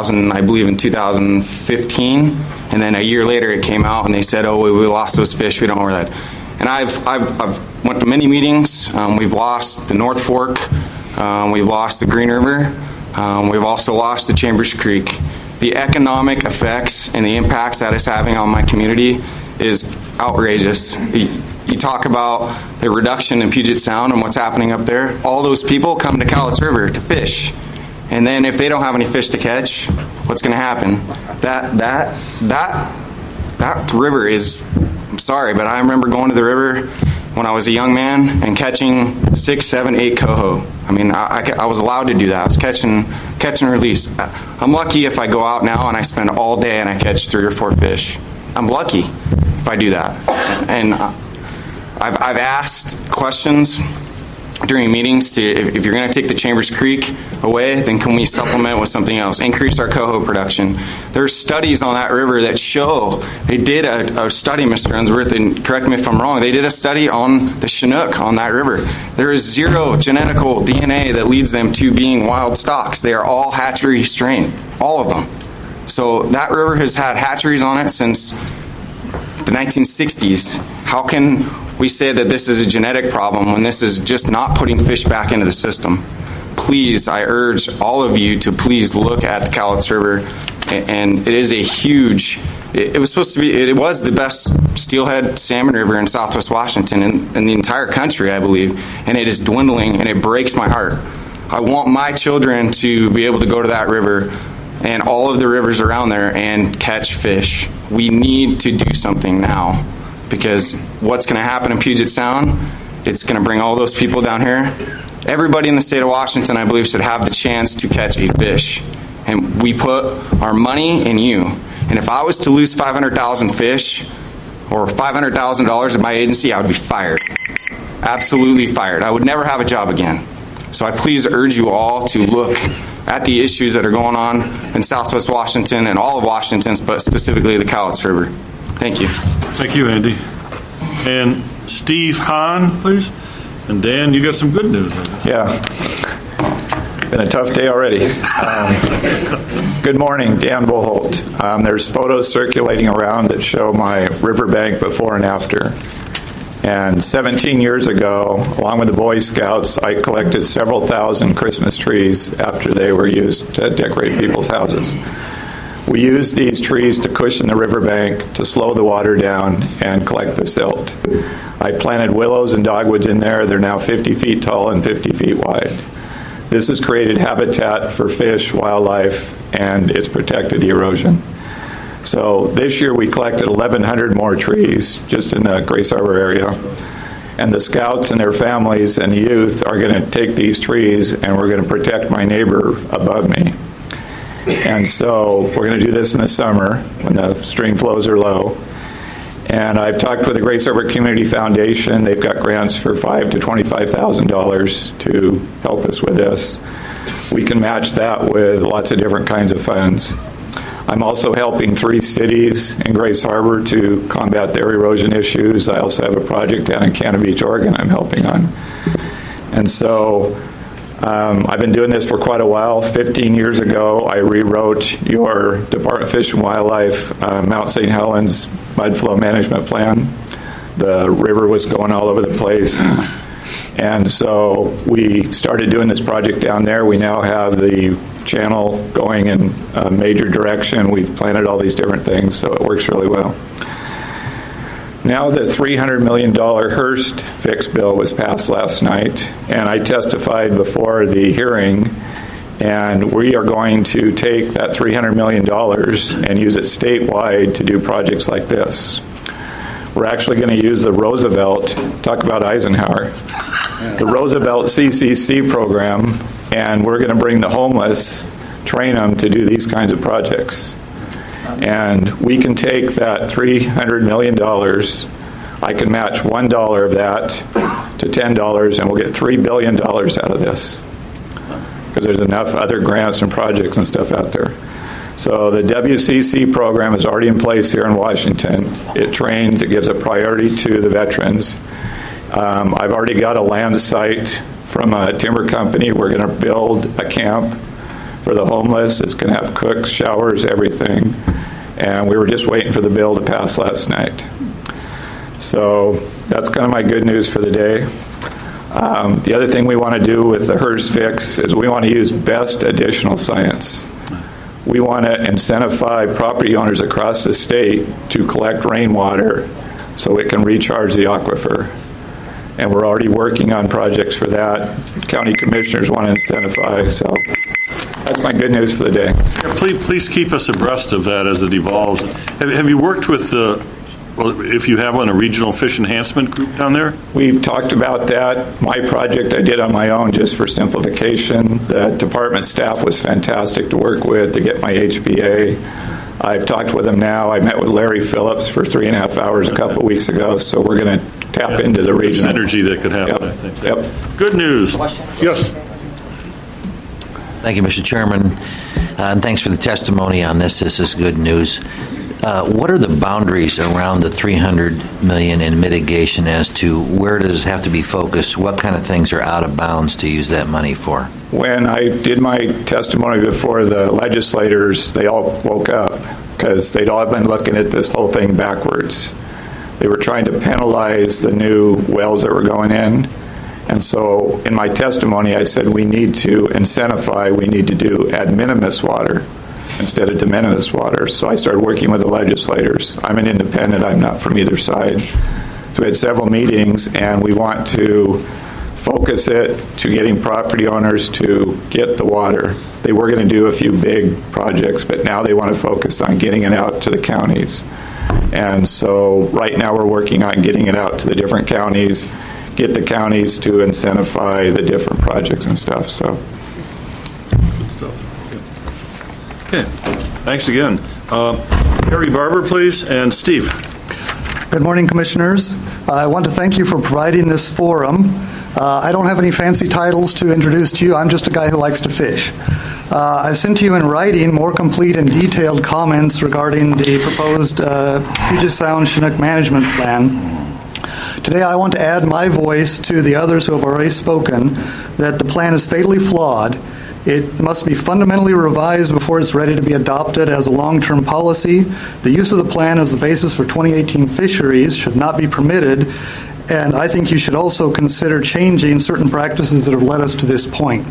2015, and then a year later it came out and they said, "Oh, we lost those fish. We don't know where that." And I've went to many meetings. We've lost the North Fork. We've lost the Green River. We've also lost the Chambers Creek. The economic effects and the impacts that it's having on my community is outrageous. You talk about the reduction in Puget Sound and what's happening up there. All those people come to Cowlitz River to fish. And then if they don't have any fish to catch, what's going to happen? That river is, I'm sorry, but I remember going to the river when I was a young man and catching 6, 7, 8 coho. I mean, I was allowed to do that. I was catching and release. I'm lucky if I go out now and I spend all day and I catch 3 or 4 fish. I'm lucky if I do that. And I've asked questions during meetings to, if you're going to take the Chambers Creek away, then can we supplement with something else? Increase our coho production. There's studies on that river that show, they did a study, Mr. Unsworth, and correct me if I'm wrong, they did a study on the Chinook on that river. There is 0 genetical DNA that leads them to being wild stocks. They are all hatchery strain, all of them. So that river has had hatcheries on it since the 1960s. How can we say that this is a genetic problem when this is just not putting fish back into the system? Please, I urge all of you to please look at the Cowlitz River, and it is a huge, it was the best steelhead salmon river in Southwest Washington in the entire country, I believe, and it is dwindling, and it breaks my heart. I want my children to be able to go to that river and all of the rivers around there and catch fish. We need to do something now, because what's going to happen in Puget Sound It's going to bring all those people down here. Everybody in the state of Washington, I believe, should have the chance to catch a fish. And we put our money in you. And if I was to lose 500,000 fish or $500,000 at my agency, I would be fired. Absolutely fired. I would never have a job again. So I please urge you all to look at the issues that are going on in Southwest Washington and all of Washington, but specifically the Cowlitz River. Thank you. Thank you, Andy. And Steve Hahn, please. And Dan, you got some good news. Yeah. Been a tough day already. Good morning, Dan Boholt. There's photos circulating around that show my riverbank before and after. And 17 years ago, along with the Boy Scouts, I collected several thousand Christmas trees after they were used to decorate people's houses. We used these trees to cushion the riverbank, to slow the water down, and collect the silt. I planted willows and dogwoods in there. They're now 50 feet tall and 50 feet wide. This has created habitat for fish, wildlife, and it's protected the erosion. So this year we collected 1,100 more trees just in the Grace Harbor area. And the scouts and their families and the youth are going to take these trees and we're going to protect my neighbor above me. And so we're going to do this in the summer when the stream flows are low. And I've talked with the Grace Harbor Community Foundation. They've got grants for $5,000 to $25,000 to help us with this. We can match that with lots of different kinds of funds. I'm also helping 3 cities in Grace Harbor to combat their erosion issues. I also have a project down in Cannon Beach, Oregon I'm helping on. And so I've been doing this for quite a while. 15 years ago, I rewrote your Department of Fish and Wildlife Mount St. Helens mud flow management plan. The river was going all over the place. And so we started doing this project down there. We now have the channel going in a major direction. We've planted all these different things, so it works really well. Now the $300 million Hearst fix bill was passed last night, and I testified before the hearing, and we are going to take that $300 million and use it statewide to do projects like this. We're actually going to use the Roosevelt, talk about Eisenhower, the Roosevelt CCC program, and we're going to bring the homeless, train them to do these kinds of projects. And we can take that $300 million, I can match $1 of that to $10, and we'll get $3 billion out of this. Because there's enough other grants and projects and stuff out there. So the WCC program is already in place here in Washington. It trains, it gives a priority to the veterans. I've already got a land site from a timber company. We're going to build a camp for the homeless. It's going to have cooks, showers, everything. And we were just waiting for the bill to pass last night. So that's kind of my good news for the day. The other thing we want to do with the Hearst fix is we want to use best additional science. We want to incentivize property owners across the state to collect rainwater so it can recharge the aquifer. And we're already working on projects for that. County commissioners want to incentivize, so that's my good news for the day. Yeah, please keep us abreast of that as it evolves. Have you worked with if you have a regional fish enhancement group down there? We've talked about that. My project I did on my own just for simplification. The department staff was fantastic to work with to get my HBA. I've talked with them now. I met with Larry Phillips for 3.5 hours a couple of weeks ago, so we're going to tap into the regional synergy that could happen, I think. Yep. Good news. Yes. Thank you, Mr. Chairman, and thanks for the testimony on this. This is good news. What are the boundaries around the $300 million in mitigation as to where does it have to be focused? What kind of things are out of bounds to use that money for? When I did my testimony before the legislators, they all woke up because they'd all been looking at this whole thing backwards. They were trying to penalize the new wells that were going in. And so in my testimony, I said we need to incentivize, we need to do ad minimis water instead of de minimis water. So I started working with the legislators. I'm an independent. I'm not from either side. So we had several meetings, and we want to focus it to getting property owners to get the water. They were going to do a few big projects, but now they want to focus on getting it out to the counties. And so right now we're working on getting it out to the different counties, get the counties to incentivize the different projects and stuff. So. Okay, thanks again. Harry Barber, please, and Steve. Good morning, Commissioners. I want to thank you for providing this forum. I don't have any fancy titles to introduce to you. I'm just a guy who likes to fish. I've sent to you in writing more complete and detailed comments regarding the proposed Puget Sound Chinook Management Plan. Today I want to add my voice to the others who have already spoken that the plan is fatally flawed. It must be fundamentally revised before it's ready to be adopted as a long-term policy. The use of the plan as the basis for 2018 fisheries should not be permitted, and I think you should also consider changing certain practices that have led us to this point.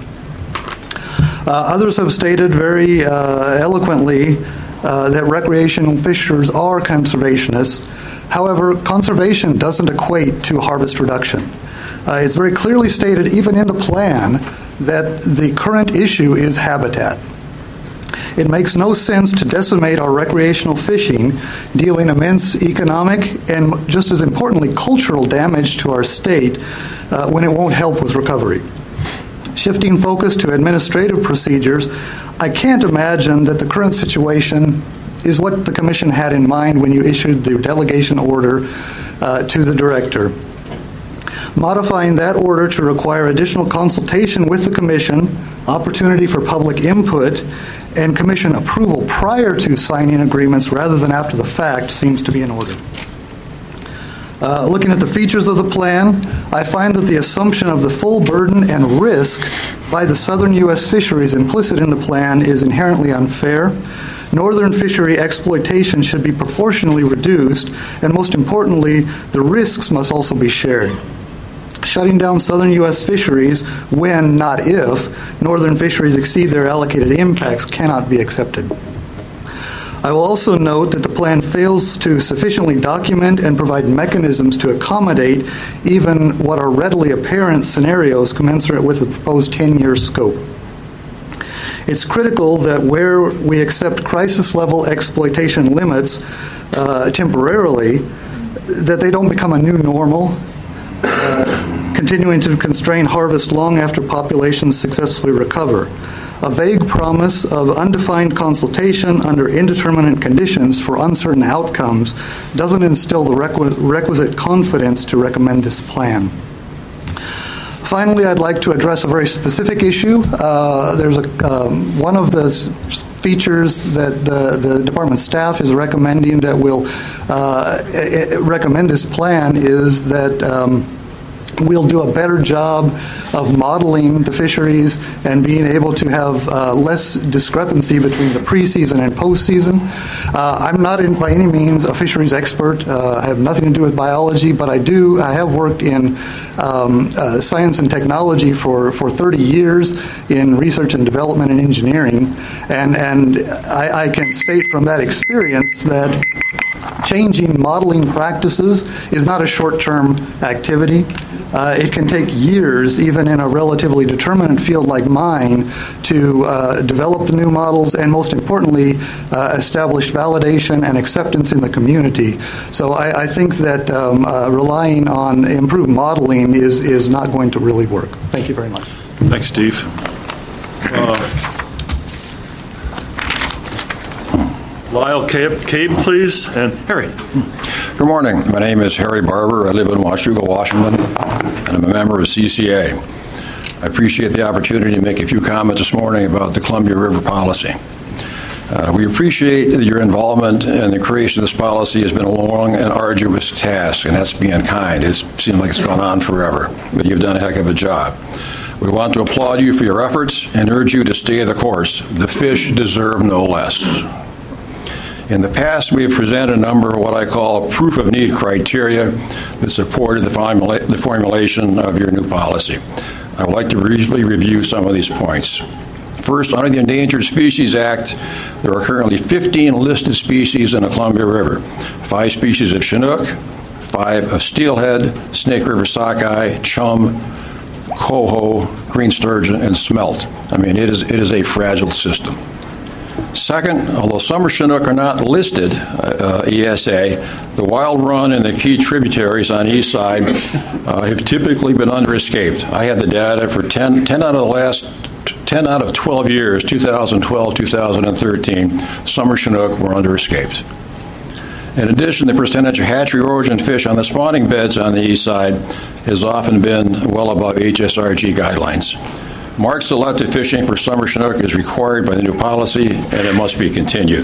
Others have stated very eloquently that recreational fishers are conservationists. However, conservation doesn't equate to harvest reduction. It's very clearly stated, even in the plan, that the current issue is habitat. It makes no sense to decimate our recreational fishing, dealing immense economic and, just as importantly, cultural damage to our state when it won't help with recovery. Shifting focus to administrative procedures, I can't imagine that the current situation is what the Commission had in mind when you issued the delegation order to the Director. Modifying that order to require additional consultation with the Commission, opportunity for public input, and Commission approval prior to signing agreements rather than after the fact seems to be in order. Looking at the features of the plan, I find that the assumption of the full burden and risk by the southern U.S. fisheries implicit in the plan is inherently unfair. Northern fishery exploitation should be proportionally reduced, and most importantly, the risks must also be shared. Shutting down southern U.S. fisheries when, not if, northern fisheries exceed their allocated impacts cannot be accepted. I will also note that the plan fails to sufficiently document and provide mechanisms to accommodate even what are readily apparent scenarios commensurate with the proposed 10-year scope. It's critical that where we accept crisis-level exploitation limits temporarily, that they don't become a new normal, continuing to constrain harvest long after populations successfully recover. A vague promise of undefined consultation under indeterminate conditions for uncertain outcomes doesn't instill the requisite confidence to recommend this plan. Finally, I'd like to address a very specific issue. There's one of the features that the department staff is recommending that will recommend this plan is that we'll do a better job of modeling the fisheries and being able to have less discrepancy between the preseason and postseason. I'm not by any means a fisheries expert. I have nothing to do with biology, but I have worked in science and technology for 30 years in research and development and engineering, and I can state from that experience that changing modeling practices is not a short-term activity. It can take years, even in a relatively determinate field like mine, to develop the new models and, most importantly, establish validation and acceptance in the community. So I think that relying on improved modeling is not going to really work. Thank you very much. Thanks, Steve. Lyle Cabe, please, and Harry. Good morning. My name is Harry Barber. I live in Washougal, Washington, and I'm a member of CCA. I appreciate the opportunity to make a few comments this morning about the Columbia River policy. We appreciate that your involvement in the creation of this policy has been a long and arduous task, and that's being kind. It seems like it's gone on forever, but you've done a heck of a job. We want to applaud you for your efforts and urge you to stay the course. The fish deserve no less. In the past, we have presented a number of what I call proof of need criteria that supported the formulation of your new policy. I would like to briefly review some of these points. First, under the Endangered Species Act, there are currently 15 listed species in the Columbia River. 5 species of Chinook, 5 of steelhead, Snake River sockeye, chum, coho, green sturgeon, and smelt. I mean, it is a fragile system. Second, although summer Chinook are not listed ESA, the wild run and the key tributaries on the east side have typically been under-escaped. I had the data for 10 out of 12 years, 2012, 2013, summer Chinook were under-escaped. In addition, the percentage of hatchery origin fish on the spawning beds on the east side has often been well above HSRG guidelines. Marked selective fishing for summer Chinook is required by the new policy, and it must be continued.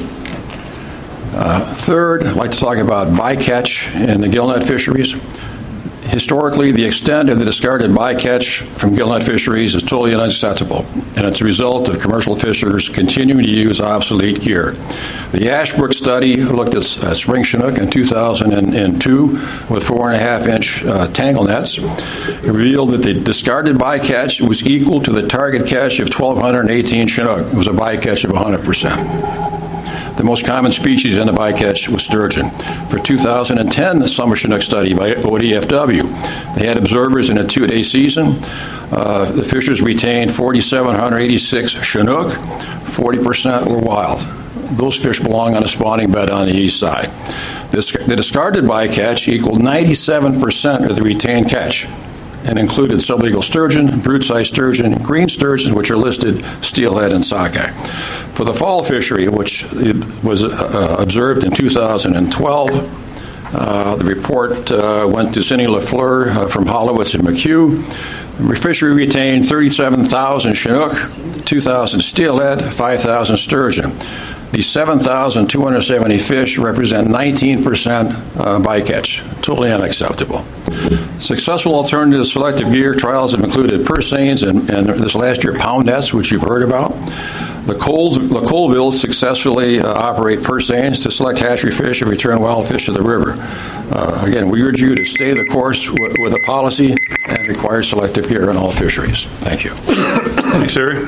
Third, I'd like to talk about bycatch in the gillnet fisheries. Historically, the extent of the discarded bycatch from gillnet fisheries is totally unacceptable, and it's a result of commercial fishers continuing to use obsolete gear. The Ashbrook study looked at spring Chinook in 2002 with 4.5-inch tangle nets. It revealed that the discarded bycatch was equal to the target catch of 1,218 Chinook. It was a bycatch of 100%. The most common species in the bycatch was sturgeon. For 2010, the summer Chinook study by ODFW, they had observers in a 2-day season. The fishers retained 4,786 Chinook, 40% were wild. Those fish belong on a spawning bed on the east side. The discarded bycatch equaled 97% of the retained catch and included sublegal sturgeon, brood-sized sturgeon, green sturgeon, which are listed steelhead and sockeye. For the fall fishery, which was observed in 2012, the report went to Cindy LaFleur from Hollowitz and McHugh. The fishery retained 37,000 Chinook, 2,000 steelhead, 5,000 sturgeon. These 7,270 fish represent 19% bycatch. Totally unacceptable. Successful alternative selective gear trials have included purse seines and this last year pound nets, which you've heard about. The Colville successfully operate purse seines to select hatchery fish and return wild fish to the river. Again, we urge you to stay the course with a policy and require selective gear in all fisheries. Thank you. Thanks, Harry.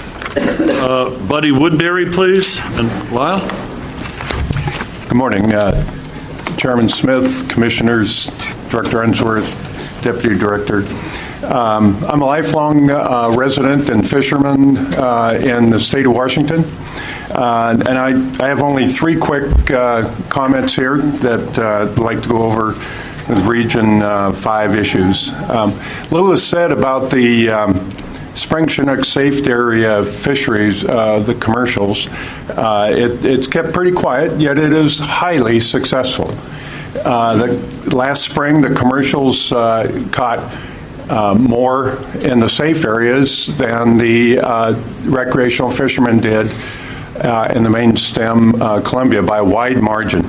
Buddy Woodbury, please, and Lyle. Good morning, Chairman Smith, Commissioners, Director Unsworth, Deputy Director. I'm a lifelong resident and fisherman in the state of Washington, and I have only 3 quick comments here that I'd like to go over with Region 5 issues. Little is said about the spring Chinook safe area fisheries, the commercials. It's kept pretty quiet, yet it is highly successful. Last spring, the commercials caught more in the safe areas than the recreational fishermen did in the main stem Columbia by a wide margin.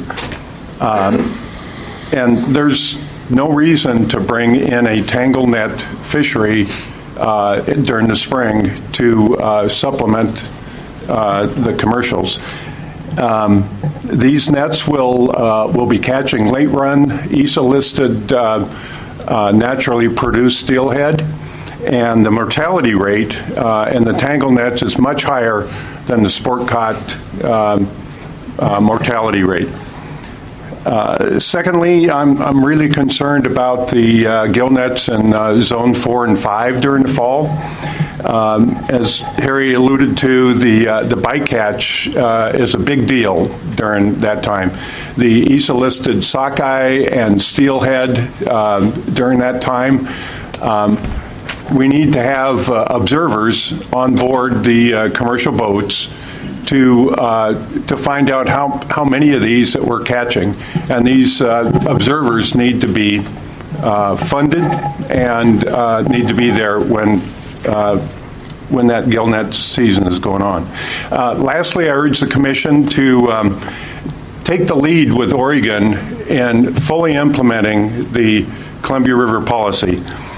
And there's no reason to bring in a tangle net fishery during the spring to supplement the commercials. These nets will be catching late run, ESA-listed naturally produced steelhead, and the mortality rate in the tangle nets is much higher than the sport caught mortality rate. Secondly, I'm really concerned about the gill nets in Zone 4 and 5 during the fall. As Harry alluded to, the bycatch is a big deal during that time. The ESA-listed sockeye and steelhead during that time, we need to have observers on board the commercial boats to find out how many of these that we're catching, and these observers need to be funded and need to be there when that gill net season is going on. Lastly, I urge the Commission to take the lead with Oregon in fully implementing the Columbia River policy.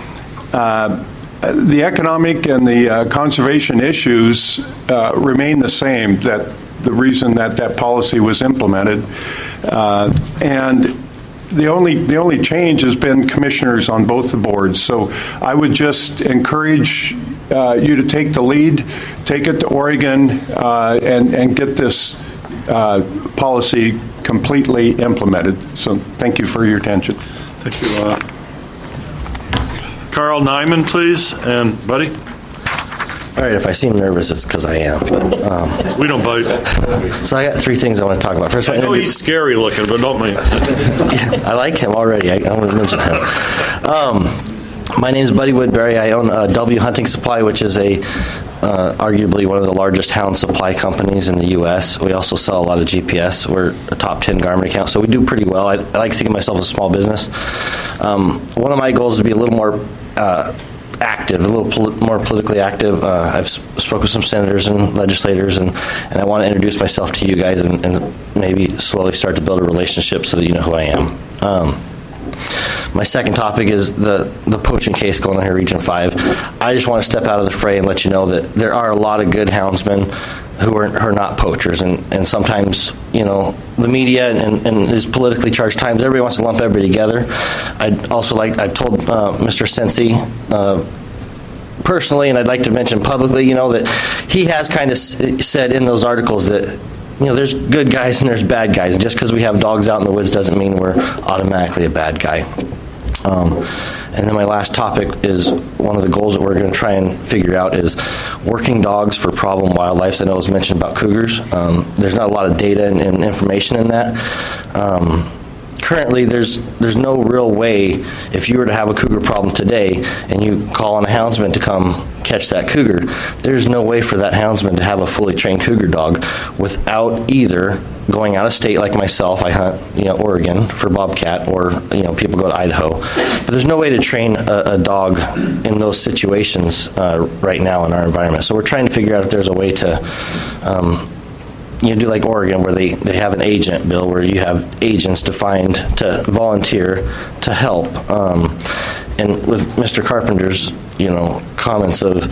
The economic and the conservation issues remain the same, that the reason that policy was implemented. And the only change has been commissioners on both the boards. So I would just encourage you to take the lead, take it to Oregon, and get this policy completely implemented. So thank you for your attention. Thank you. Carl Nyman, please, and Buddy. All right, if I seem nervous, it's because I am. But, we don't bite. So I got three things I want to talk about. First, I know he's scary looking, but don't mind. I like him already. I want to mention him. My name is Buddy Woodbury. I own W Hunting Supply, which is arguably one of the largest hound supply companies in the U.S. We also sell a lot of GPS. We're a top 10 Garmin account, so we do pretty well. I like to think of myself as a small business. One of my goals is to be a little more active, a little more politically active. I've spoken with some senators and legislators, and I want to introduce myself to you guys and maybe slowly start to build a relationship so that you know who I am. My second topic is the poaching case going on here, Region 5. I just want to step out of the fray and let you know that there are a lot of good houndsmen who are not poachers, and sometimes, the media and these politically charged times, everybody wants to lump everybody together. I've told Mr. Sensi personally, and I'd like to mention publicly, that he has kind of said in those articles that there's good guys and there's bad guys, and just because we have dogs out in the woods doesn't mean we're automatically a bad guy. And then my last topic is one of the goals that we're going to try and figure out is working dogs for problem wildlife. I know it was mentioned about cougars. There's not a lot of data and information in that. Currently, there's no real way, if you were to have a cougar problem today and you call on a houndsman to come catch that cougar, there's no way for that houndsman to have a fully trained cougar dog without either going out of state like myself. I hunt, Oregon for bobcat, or people go to Idaho. But there's no way to train a dog in those situations right now in our environment. So we're trying to figure out if there's a way to do like Oregon, where they have an agent bill where you have agents to volunteer to help. And with Mr. Carpenter's, comments of,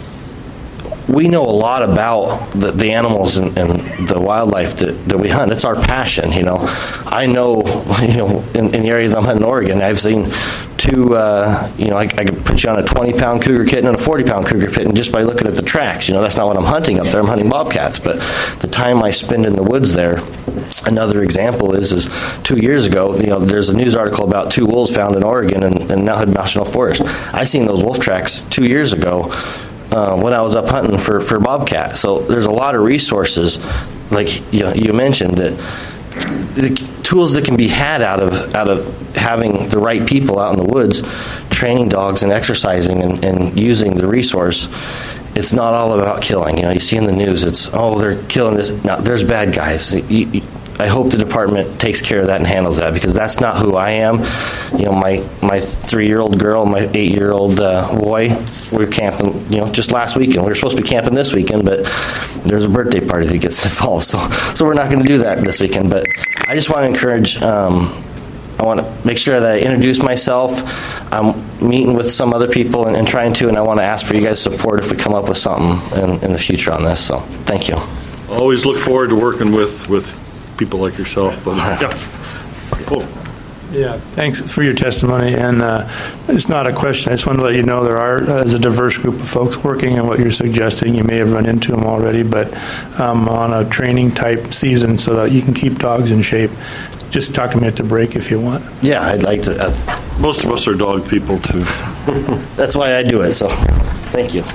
we know a lot about the animals and the wildlife that we hunt. It's our passion, I know, in the areas I'm hunting in Oregon, I've seen two, I could put you on a 20-pound cougar kitten and a 40-pound cougar kitten just by looking at the tracks. That's not what I'm hunting up there. I'm hunting bobcats. But the time I spend in the woods there, another example is 2 years ago, there's a news article about 2 wolves found in Oregon in Nuthood National Forest. I seen those wolf tracks 2 years ago when I was up hunting for bobcat. So there's a lot of resources, like you mentioned, that the tools that can be had out of having the right people out in the woods, training dogs and exercising and using the resource. It's not all about killing. You see in the news, it's, they're killing this. No, there's bad guys. I hope the department takes care of that and handles that, because that's not who I am. My 3-year-old girl, my 8-year-old boy, we were camping, just last weekend. We were supposed to be camping this weekend, but there's a birthday party that gets involved. So we're not going to do that this weekend. But I just want to encourage, I want to make sure that I introduce myself. I'm meeting with some other people and trying to, and I want to ask for you guys' support if we come up with something in the future on this. So thank you. Always look forward to working with people like yourself. But cool. Yeah, thanks for your testimony. And it's not a question. I just want to let you know there are, as a diverse group of folks working on what you're suggesting. You may have run into them already, but on a training type season so that you can keep dogs in shape. Just talk to me at the break if you want. Yeah, I'd like to. Most of us are dog people, too. That's why I do it, so thank you.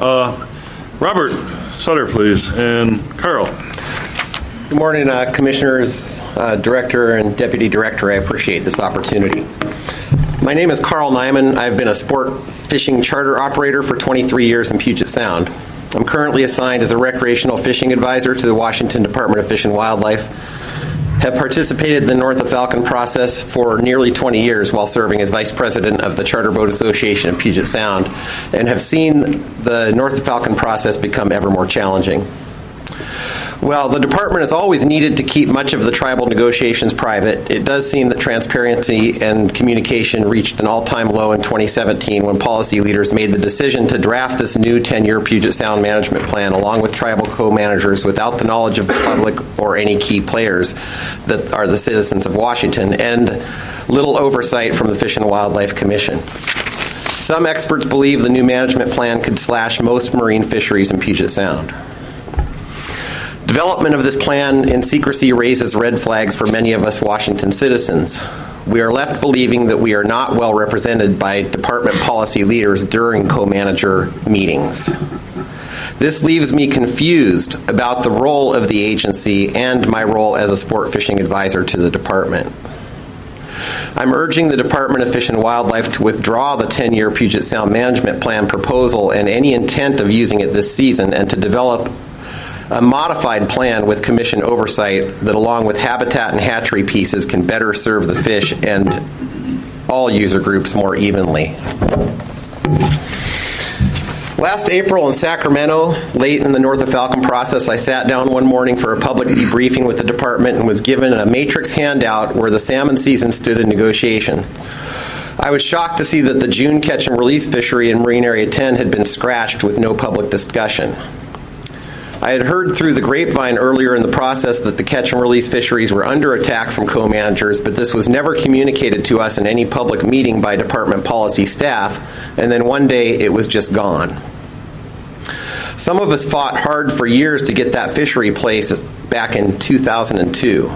Robert Sutter, please, and Carl. Good morning, Commissioners, Director, and Deputy Director. I appreciate this opportunity. My name is Carl Nyman. I've been a sport fishing charter operator for 23 years in Puget Sound. I'm currently assigned as a recreational fishing advisor to the Washington Department of Fish and Wildlife. Have participated in the North of Falcon process for nearly 20 years while serving as Vice President of the Charter Boat Association of Puget Sound, and have seen the North of Falcon process become ever more challenging. Well, the department has always needed to keep much of the tribal negotiations private. It does seem that transparency and communication reached an all-time low in 2017 when policy leaders made the decision to draft this new 10-year Puget Sound management plan along with tribal co-managers without the knowledge of the public or any key players that are the citizens of Washington, and little oversight from the Fish and Wildlife Commission. Some experts believe the new management plan could slash most marine fisheries in Puget Sound. Development of this plan in secrecy raises red flags for many of us Washington citizens. We are left believing that we are not well represented by department policy leaders during co-manager meetings. This leaves me confused about the role of the agency and my role as a sport fishing advisor to the department. I'm urging the Department of Fish and Wildlife to withdraw the 10-year Puget Sound Management Plan proposal and any intent of using it this season, and to develop a modified plan with Commission oversight that, along with habitat and hatchery pieces, can better serve the fish and all user groups more evenly. Last April in Sacramento, late in the North of Falcon process, I sat down one morning for a public debriefing with the department and was given a matrix handout where the salmon season stood in negotiation. I was shocked to see that the June catch and release fishery in Marine Area 10 had been scratched with no public discussion. I had heard through the grapevine earlier in the process that the catch and release fisheries were under attack from co-managers, but this was never communicated to us in any public meeting by department policy staff, and then one day it was just gone. Some of us fought hard for years to get that fishery placed back in 2002.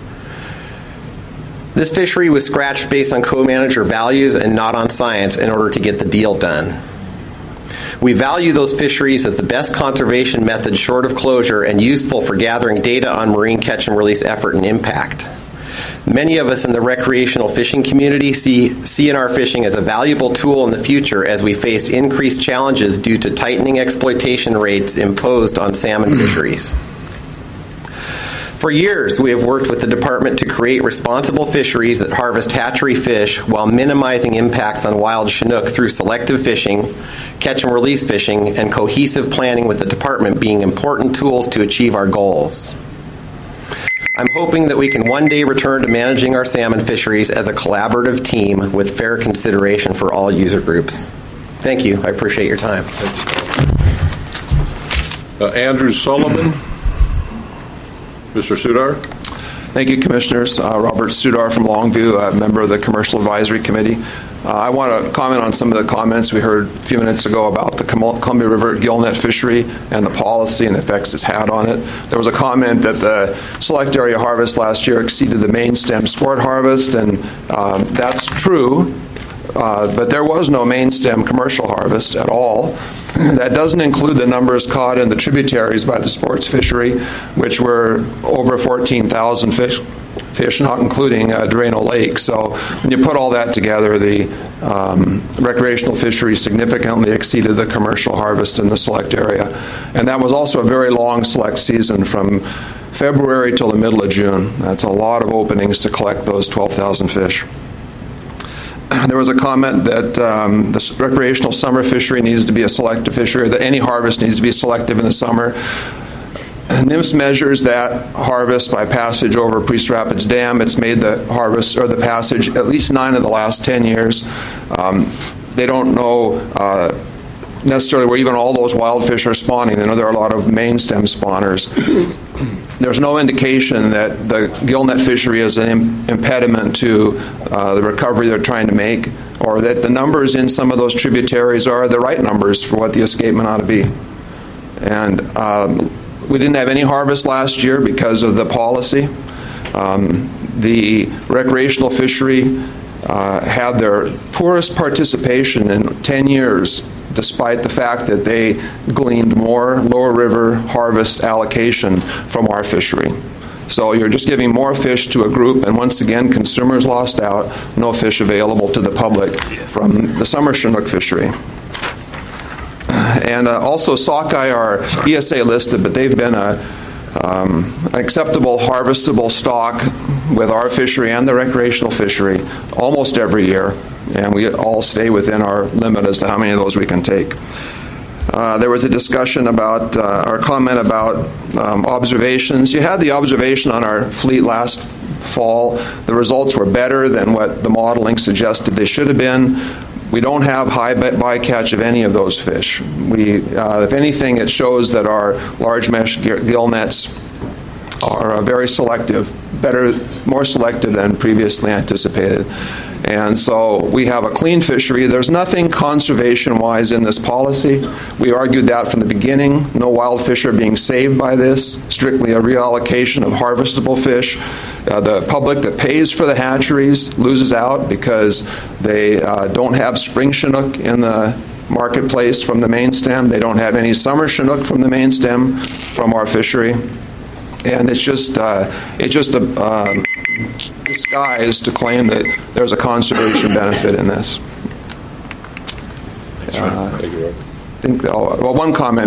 This fishery was scratched based on co-manager values and not on science in order to get the deal done. We value those fisheries as the best conservation method short of closure and useful for gathering data on marine catch and release effort and impact. Many of us in the recreational fishing community see CNR fishing as a valuable tool in the future as we face increased challenges due to tightening exploitation rates imposed on salmon fisheries. For years, we have worked with the department to create responsible fisheries that harvest hatchery fish while minimizing impacts on wild Chinook through selective fishing, catch and release fishing, and cohesive planning with the department being important tools to achieve our goals. I'm hoping that we can one day return to managing our salmon fisheries as a collaborative team with fair consideration for all user groups. Thank you. I appreciate your time. Andrew Sullivan. Mr. Sudar. Thank you, Commissioners. Robert Sudar from Longview, a member of the Commercial Advisory Committee. I want to comment on some of the comments we heard a few minutes ago about the Columbia River gillnet fishery and the policy and the effects it's had on it. There was a comment that the select area harvest last year exceeded the main stem sport harvest, and that's true. But there was no main stem commercial harvest at all. That doesn't include the numbers caught in the tributaries by the sports fishery, which were over 14,000 fish, not including Drano Lake. So when you put all that together, the recreational fishery significantly exceeded the commercial harvest in the select area. And that was also a very long select season from February till the middle of June. That's a lot of openings to collect those 12,000 fish. There was a comment that the recreational summer fishery needs to be a selective fishery, that any harvest needs to be selective in the summer. NMFS measures that harvest by passage over Priest Rapids Dam. It's made the harvest or the passage at least 9 of the last 10 years. They don't know necessarily where even all those wild fish are spawning. They know there are a lot of main stem spawners. There's no indication that the gillnet fishery is an impediment to the recovery they're trying to make, or that the numbers in some of those tributaries are the right numbers for what the escapement ought to be. And we didn't have any harvest last year because of the policy. The recreational fishery had their poorest participation in 10 years, despite the fact that they gleaned more lower river harvest allocation from our fishery. So you're just giving more fish to a group, and once again, consumers lost out, no fish available to the public from the summer Chinook fishery. And also sockeye are ESA listed, but they've been an acceptable harvestable stock with our fishery and the recreational fishery almost every year, and we all stay within our limit as to how many of those we can take. There was a discussion about, or comment about observations. You had the observation on our fleet last fall. The results were better than what the modeling suggested they should have been. We don't have high bycatch of any of those fish. If anything, it shows that our large mesh gill nets are very selective, more selective than previously anticipated. And so we have a clean fishery. There's nothing conservation-wise in this policy. We argued that from the beginning. No wild fish are being saved by this, strictly a reallocation of harvestable fish. The public that pays for the hatcheries loses out because they don't have spring Chinook in the marketplace from the main stem. They don't have any summer Chinook from the main stem from our fishery. And it's just a disguise to claim that there's a conservation benefit in this. One comment.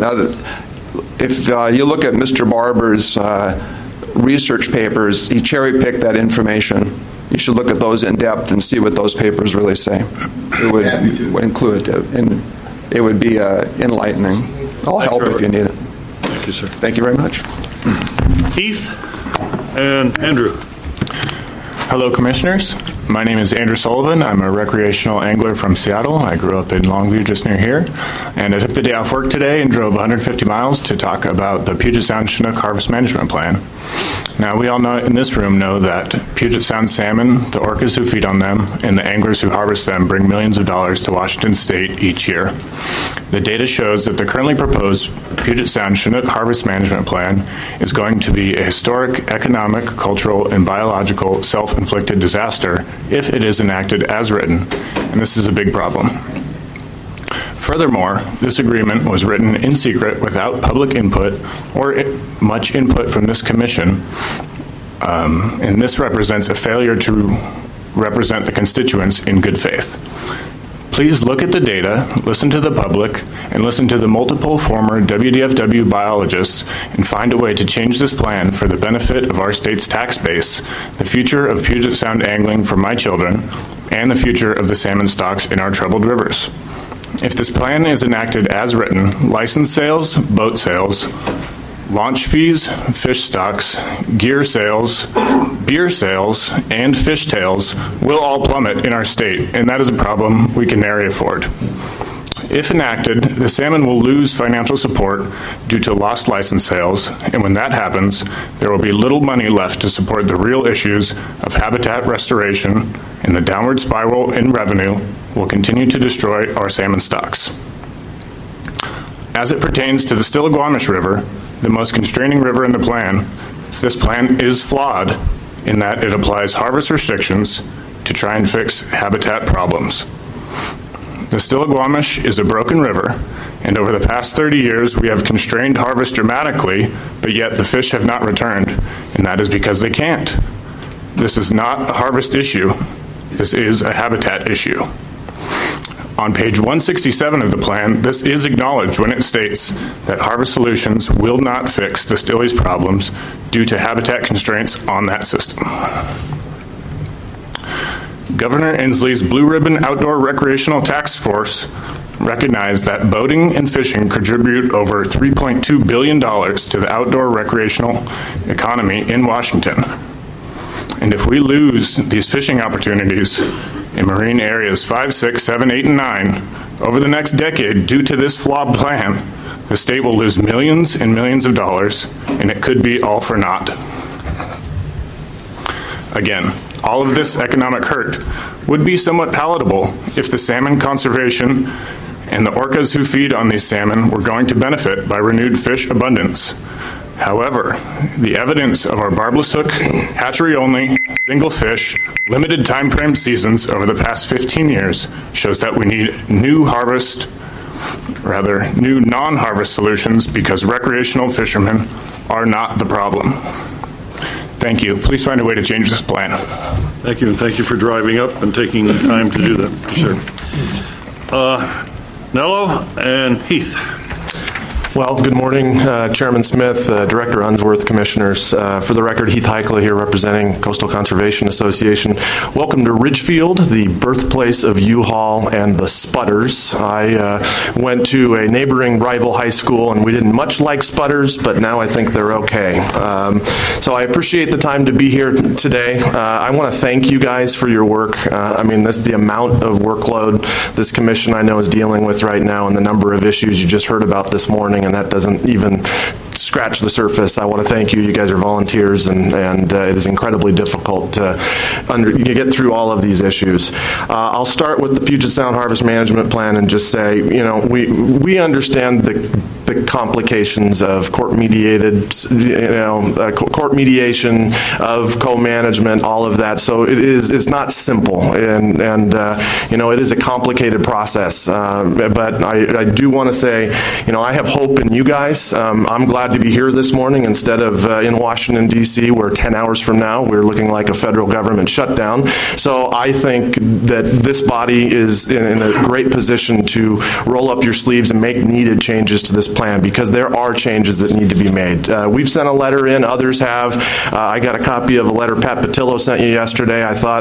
If you look at Mr. Barber's research papers, he cherry-picked that information. You should look at those in depth and see what those papers really say. It would include it, and it would be enlightening. I'll help if you need it. Thank you, sir. Thank you very much. Heath and Andrew. Hello, Commissioners. My name is Andrew Sullivan. I'm a recreational angler from Seattle. I grew up in Longview, just near here. And I took the day off work today and drove 150 miles to talk about the Puget Sound Chinook Harvest Management Plan. Now, we all know in this room know that Puget Sound salmon, the orcas who feed on them, and the anglers who harvest them bring millions of dollars to Washington State each year. The data shows that the currently proposed Puget Sound Chinook Harvest Management Plan is going to be a historic economic, cultural, and biological self-inflicted disaster if it is enacted as written, and this is a big problem. Furthermore, this agreement was written in secret without public input or much input from this commission, and this represents a failure to represent the constituents in good faith. Please look at the data, listen to the public, and listen to the multiple former WDFW biologists and find a way to change this plan for the benefit of our state's tax base, the future of Puget Sound angling for my children, and the future of the salmon stocks in our troubled rivers. If this plan is enacted as written, license sales, boat sales, launch fees, fish stocks, gear sales, beer sales, and fishtails will all plummet in our state, and that is a problem we can nary afford. If enacted, the salmon will lose financial support due to lost license sales, and when that happens, there will be little money left to support the real issues of habitat restoration, and the downward spiral in revenue will continue to destroy our salmon stocks. As it pertains to the Stillaguamish River, the most constraining river in the plan, this plan is flawed in that it applies harvest restrictions to try and fix habitat problems. The Stillaguamish is a broken river, and over the past 30 years we have constrained harvest dramatically, but yet the fish have not returned, and that is because they can't. This is not a harvest issue. This is a habitat issue. On page 167 of the plan, this is acknowledged when it states that harvest solutions will not fix the Stilly's problems due to habitat constraints on that system. Governor Inslee's Blue Ribbon Outdoor Recreational Task Force recognized that boating and fishing contribute over $3.2 billion to the outdoor recreational economy in Washington. And if we lose these fishing opportunities in marine areas 5, 6, 7, 8, and 9 over the next decade due to this flawed plan, the state will lose millions and millions of dollars, and it could be all for naught. Again, all of this economic hurt would be somewhat palatable if the salmon conservation and the orcas who feed on these salmon were going to benefit by renewed fish abundance. However, the evidence of our barbless hook, hatchery-only, single fish, limited time frame seasons over the past 15 years shows that we need new non-harvest solutions because recreational fishermen are not the problem. Thank you. Please find a way to change this plan. Thank you, and thank you for driving up and taking the time to do that. Sure. Nello and Heath. Well, good morning, Chairman Smith, Director Unsworth, Commissioners. For the record, Heath Heikkila here representing Coastal Conservation Association. Welcome to Ridgefield, the birthplace of U-Haul and the Sputters. I went to a neighboring rival high school, and we didn't much like Sputters, but now I think they're okay. So I appreciate the time to be here today. I want to thank you guys for your work. The amount of workload this commission I know is dealing with right now and the number of issues you just heard about this morning, and that doesn't even scratch the surface. I want to thank you. You guys are volunteers, and it is incredibly difficult to get through all of these issues. I'll start with the Puget Sound Harvest Management Plan and just say, we understand the the complications of court mediation of co-management, all of that. So it's not simple, and it is a complicated process. But I do want to say, I have hope in you guys. I'm glad to be here this morning instead of in Washington, D.C., where 10 hours from now we're looking like a federal government shutdown. So I think that this body is in a great position to roll up your sleeves and make needed changes to this plan, because there are changes that need to be made. We've sent a letter in, others have. I got a copy of a letter Pat Patillo sent you yesterday. I thought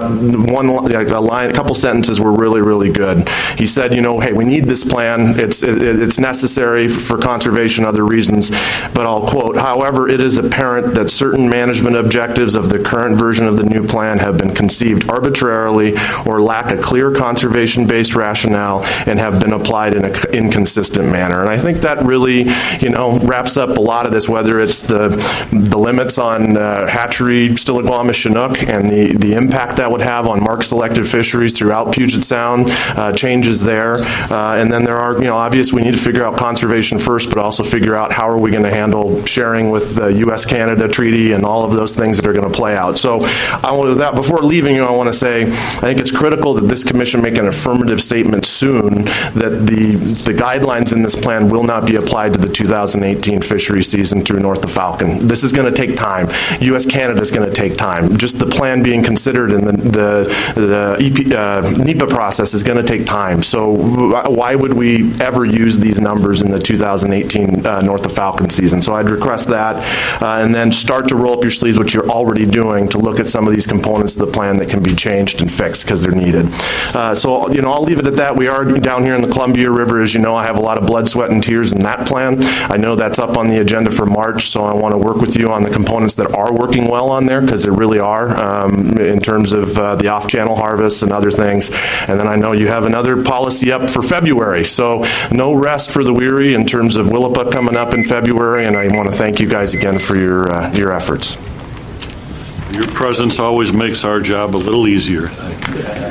a couple sentences were really, really good. He said, hey, we need this plan. It's necessary for conservation, other reasons. But I'll quote, however, it is apparent that certain management objectives of the current version of the new plan have been conceived arbitrarily or lack a clear conservation-based rationale and have been applied in an inconsistent manner. And I think that really, wraps up a lot of this, whether it's the limits on hatchery Stiligwama Chinook and the impact that would have on mark selected fisheries throughout Puget Sound, changes there. And then there are, obviously we need to figure out conservation first, but also figure out how are we going to handle sharing with the U.S.-Canada treaty and all of those things that are going to play out. So before leaving I want to say, I think it's critical that this commission make an affirmative statement soon that the guidelines in this plan will not be applied to the 2018 fishery season through north of Falcon. This is going to take time. U.S.-Canada is going to take time. Just the plan being considered in the NEPA process is going to take time. So why would we ever use these numbers in the 2018 north of Falcon season? So I'd request that, and then start to roll up your sleeves, which you're already doing, to look at some of these components of the plan that can be changed and fixed because they're needed. So I'll leave it at that. We are down here in the Columbia River. As you know, I have a lot of blood, sweat, and tears in that plan. I know that's up on the agenda for March, so I want to work with you on the components that are working well on there, because there really are, in terms of the off-channel harvests and other things. And then I know you have another policy up for February, so no rest for the weary in terms of Willapa coming up in February, and I want to thank you guys again for your efforts. Your presence always makes our job a little easier. Thank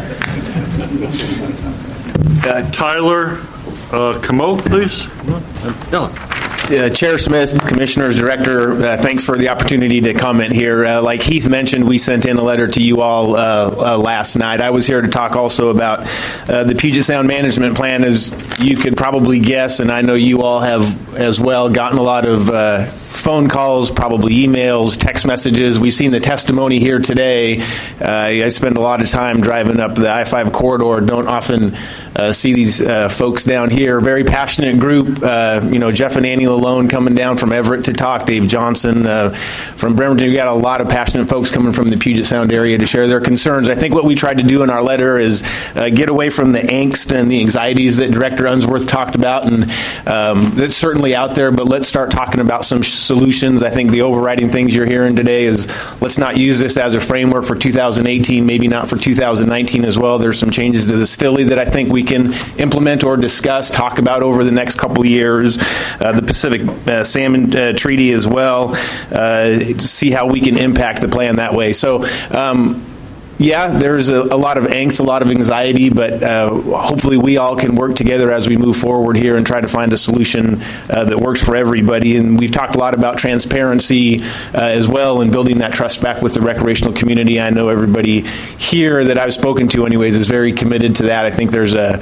you. Tyler Comeau, please. Chair Smith, Commissioners, Director, thanks for the opportunity to comment here. Like Heath mentioned, we sent in a letter to you all last night. I was here to talk also about the Puget Sound Management Plan. As you could probably guess, and I know you all have as well, gotten a lot of phone calls, probably emails, text messages. We've seen the testimony here today. I spend a lot of time driving up the I-5 corridor. Don't often see these folks down here. Very passionate group. Jeff and Annie Lalone coming down from Everett to talk. Dave Johnson from Bremerton. We got a lot of passionate folks coming from the Puget Sound area to share their concerns. I think what we tried to do in our letter is get away from the angst and the anxieties that Director Unsworth talked about, and that's certainly out there, but let's start talking about some solutions. I think the overriding things you're hearing today is let's not use this as a framework for 2018, maybe not for 2019 as well. There's some changes to the STILI that I think we can implement or discuss, talk about over the next couple of years. The Pacific Salmon Treaty as well, to see how we can impact the plan that way. So, there's a lot of angst, a lot of anxiety, but hopefully we all can work together as we move forward here and try to find a solution that works for everybody. And we've talked a lot about transparency as well, and building that trust back with the recreational community. I know everybody here that I've spoken to anyways is very committed to that. I think there's the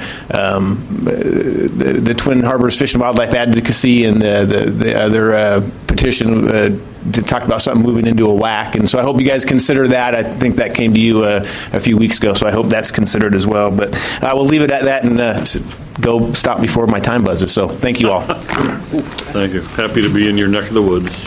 Twin Harbors Fish and Wildlife Advocacy and the other petition to talk about something moving into a WAC. And so I hope you guys consider that. I think that came to you a few weeks ago, so I hope that's considered as well. But I will leave it at that and go stop before my time buzzes. So thank you all. Thank you. Happy to be in your neck of the woods.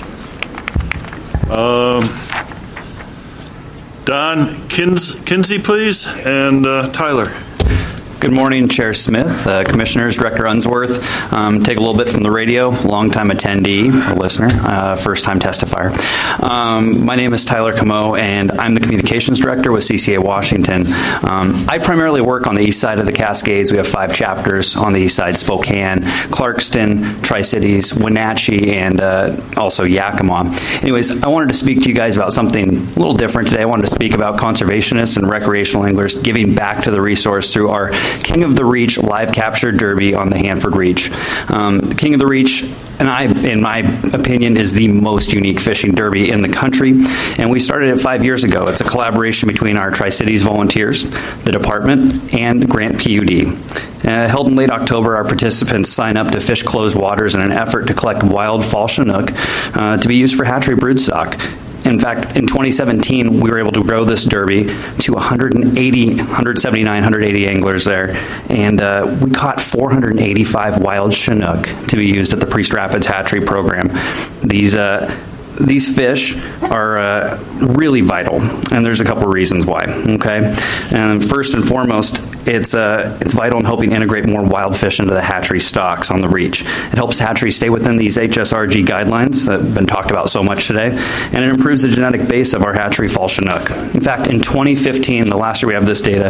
Don Kinsey, please, and Tyler. Good morning, Chair Smith, Commissioners, Director Unsworth. Take a little bit from the radio, long-time attendee or listener, first-time testifier. My name is Tyler Comeau, and I'm the Communications Director with CCA Washington. I primarily work on the east side of the Cascades. We have 5 chapters on the east side: Spokane, Clarkston, Tri-Cities, Wenatchee, and also Yakima. Anyways, I wanted to speak to you guys about something a little different today. I wanted to speak about conservationists and recreational anglers giving back to the resource through our King of the Reach live capture derby on the Hanford Reach. King of the Reach, in my opinion, is the most unique fishing derby in the country, and we started it 5 years ago. It's a collaboration between our Tri-Cities volunteers, the department, and Grant PUD. Held in late October, our participants sign up to fish closed waters in an effort to collect wild fall Chinook to be used for hatchery broodstock. In fact, in 2017, we were able to grow this derby to 180 anglers there, and we caught 485 wild Chinook to be used at the Priest Rapids Hatchery Program. These fish are really vital, and there's a couple reasons why. Okay, and first and foremost, it's vital in helping integrate more wild fish into the hatchery stocks on the Reach. It helps hatcheries stay within these HSRG guidelines that have been talked about so much today, and it improves the genetic base of our hatchery fall Chinook. In fact, in 2015, the last year we have this data,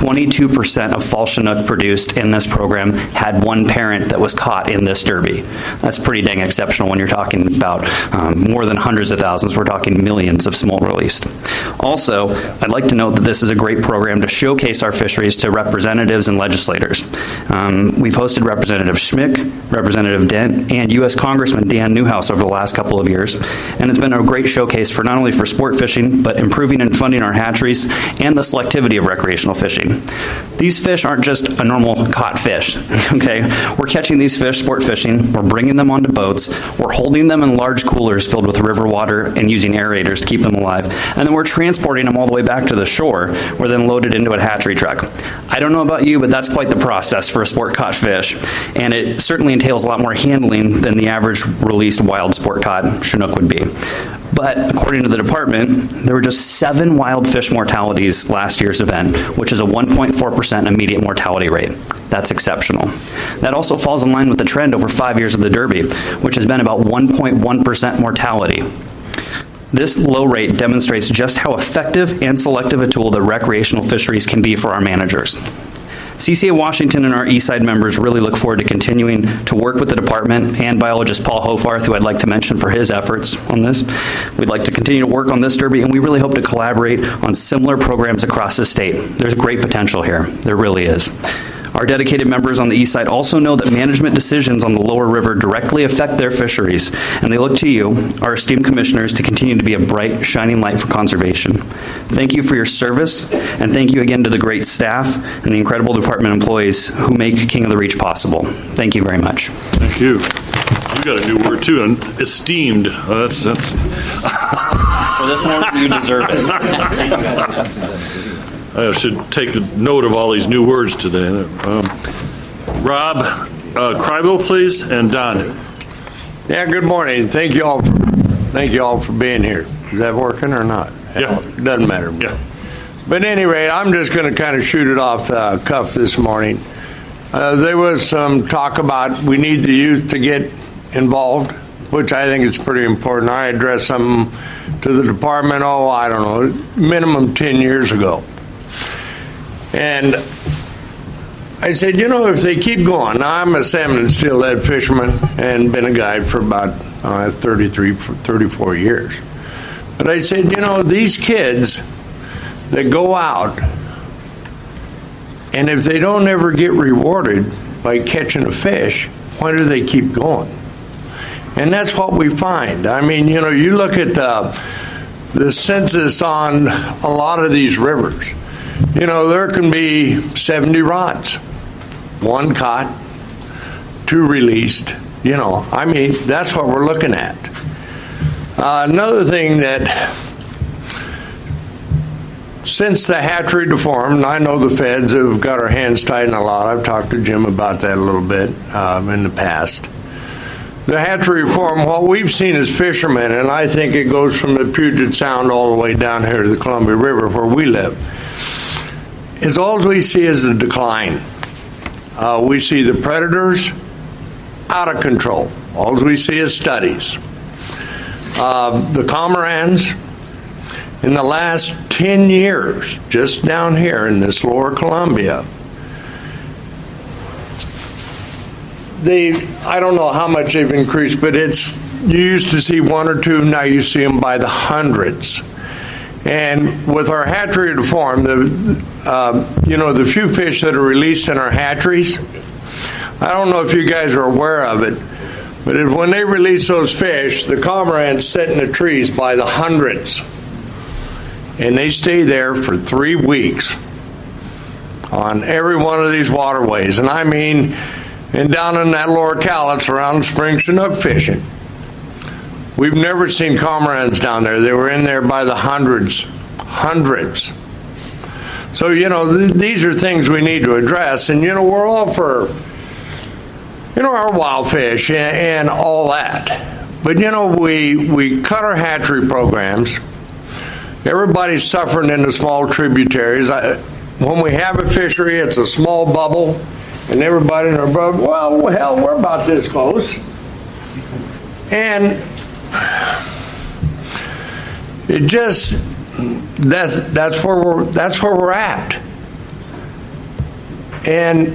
22% of fall Chinook produced in this program had one parent that was caught in this derby. That's pretty dang exceptional when you're talking about more than hundreds of thousands. We're talking millions of smolt released. Also, I'd like to note that this is a great program to showcase our fisheries to representatives and legislators. We've hosted Representative Schmick, Representative Dent, and U.S. Congressman Dan Newhouse over the last couple of years, and it's been a great showcase for not only for sport fishing, but improving and funding our hatcheries and the selectivity of recreational fishing. These fish aren't just a normal caught fish, okay? We're catching these fish sport fishing, we're bringing them onto boats, we're holding them in large coolers filled with river water and using aerators to keep them alive, and then we're transporting them all the way back to the shore, where then loaded into a hatchery truck. I don't know about you, but that's quite the process for a sport caught fish, and it certainly entails a lot more handling than the average released wild sport caught Chinook would be. But according to the department, there were just 7 wild fish mortalities last year's event, which is a 1.4% immediate mortality rate. That's exceptional. That also falls in line with the trend over 5 years of the Derby, which has been about 1.1% mortality. This low rate demonstrates just how effective and selective a tool that recreational fisheries can be for our managers. CCA Washington and our Eastside members really look forward to continuing to work with the department and biologist Paul Hofarth, who I'd like to mention for his efforts on this. We'd like to continue to work on this derby, and we really hope to collaborate on similar programs across the state. There's great potential here. There really is. Our dedicated members on the east side also know that management decisions on the lower river directly affect their fisheries, and they look to you, our esteemed commissioners, to continue to be a bright, shining light for conservation. Thank you for your service, and thank you again to the great staff and the incredible department employees who make King of the Reach possible. Thank you very much. Thank you. You got a new word too, and esteemed. That's For this one, you deserve it. I should take a note of all these new words today. Rob Krybel, please, and Don. Yeah, good morning. Thank you all for being here. Is that working or not? Yeah. It doesn't matter. Yeah. But at any rate, I'm just going to kind of shoot it off the cuff this morning. There was some talk about we need the youth to get involved, which I think is pretty important. I addressed something to the department, I don't know, minimum 10 years ago. And I said, if they keep going, now I'm a salmon and steelhead fisherman and been a guide for about 34 years. But I said, these kids that go out, and if they don't ever get rewarded by catching a fish, why do they keep going? And that's what we find. I mean, you look at the census on a lot of these rivers. There can be 70 rods, 1 caught, 2 released. That's what we're looking at. Another thing that, since the hatchery reform, and I know the feds have got our hands tied in a lot. I've talked to Jim about that a little bit in the past. The hatchery reform, what we've seen as fishermen, and I think it goes from the Puget Sound all the way down here to the Columbia River where we live, is all we see is a decline. We see the predators out of control. All we see is studies. The cormorants, in the last 10 years, just down here in this lower Columbia, I don't know how much they've increased, but you used to see 1 or 2, now you see them by the hundreds. And with our hatchery reform, the few fish that are released in our hatcheries, I don't know if you guys are aware of it, but when they release those fish, the cormorants sit in the trees by the hundreds. And they stay there for 3 weeks on every one of these waterways. And I mean, and down in that lower Cowlitz around spring Chinook fishing. We've never seen cormorants down there. They were in there by the hundreds. So, these are things we need to address. And, we're all for, our wild fish and all that. But, we cut our hatchery programs. Everybody's suffering in the small tributaries. When we have a fishery, it's a small bubble. And everybody in our bubble, well, hell, we're about this close. And it just that's where we're at, and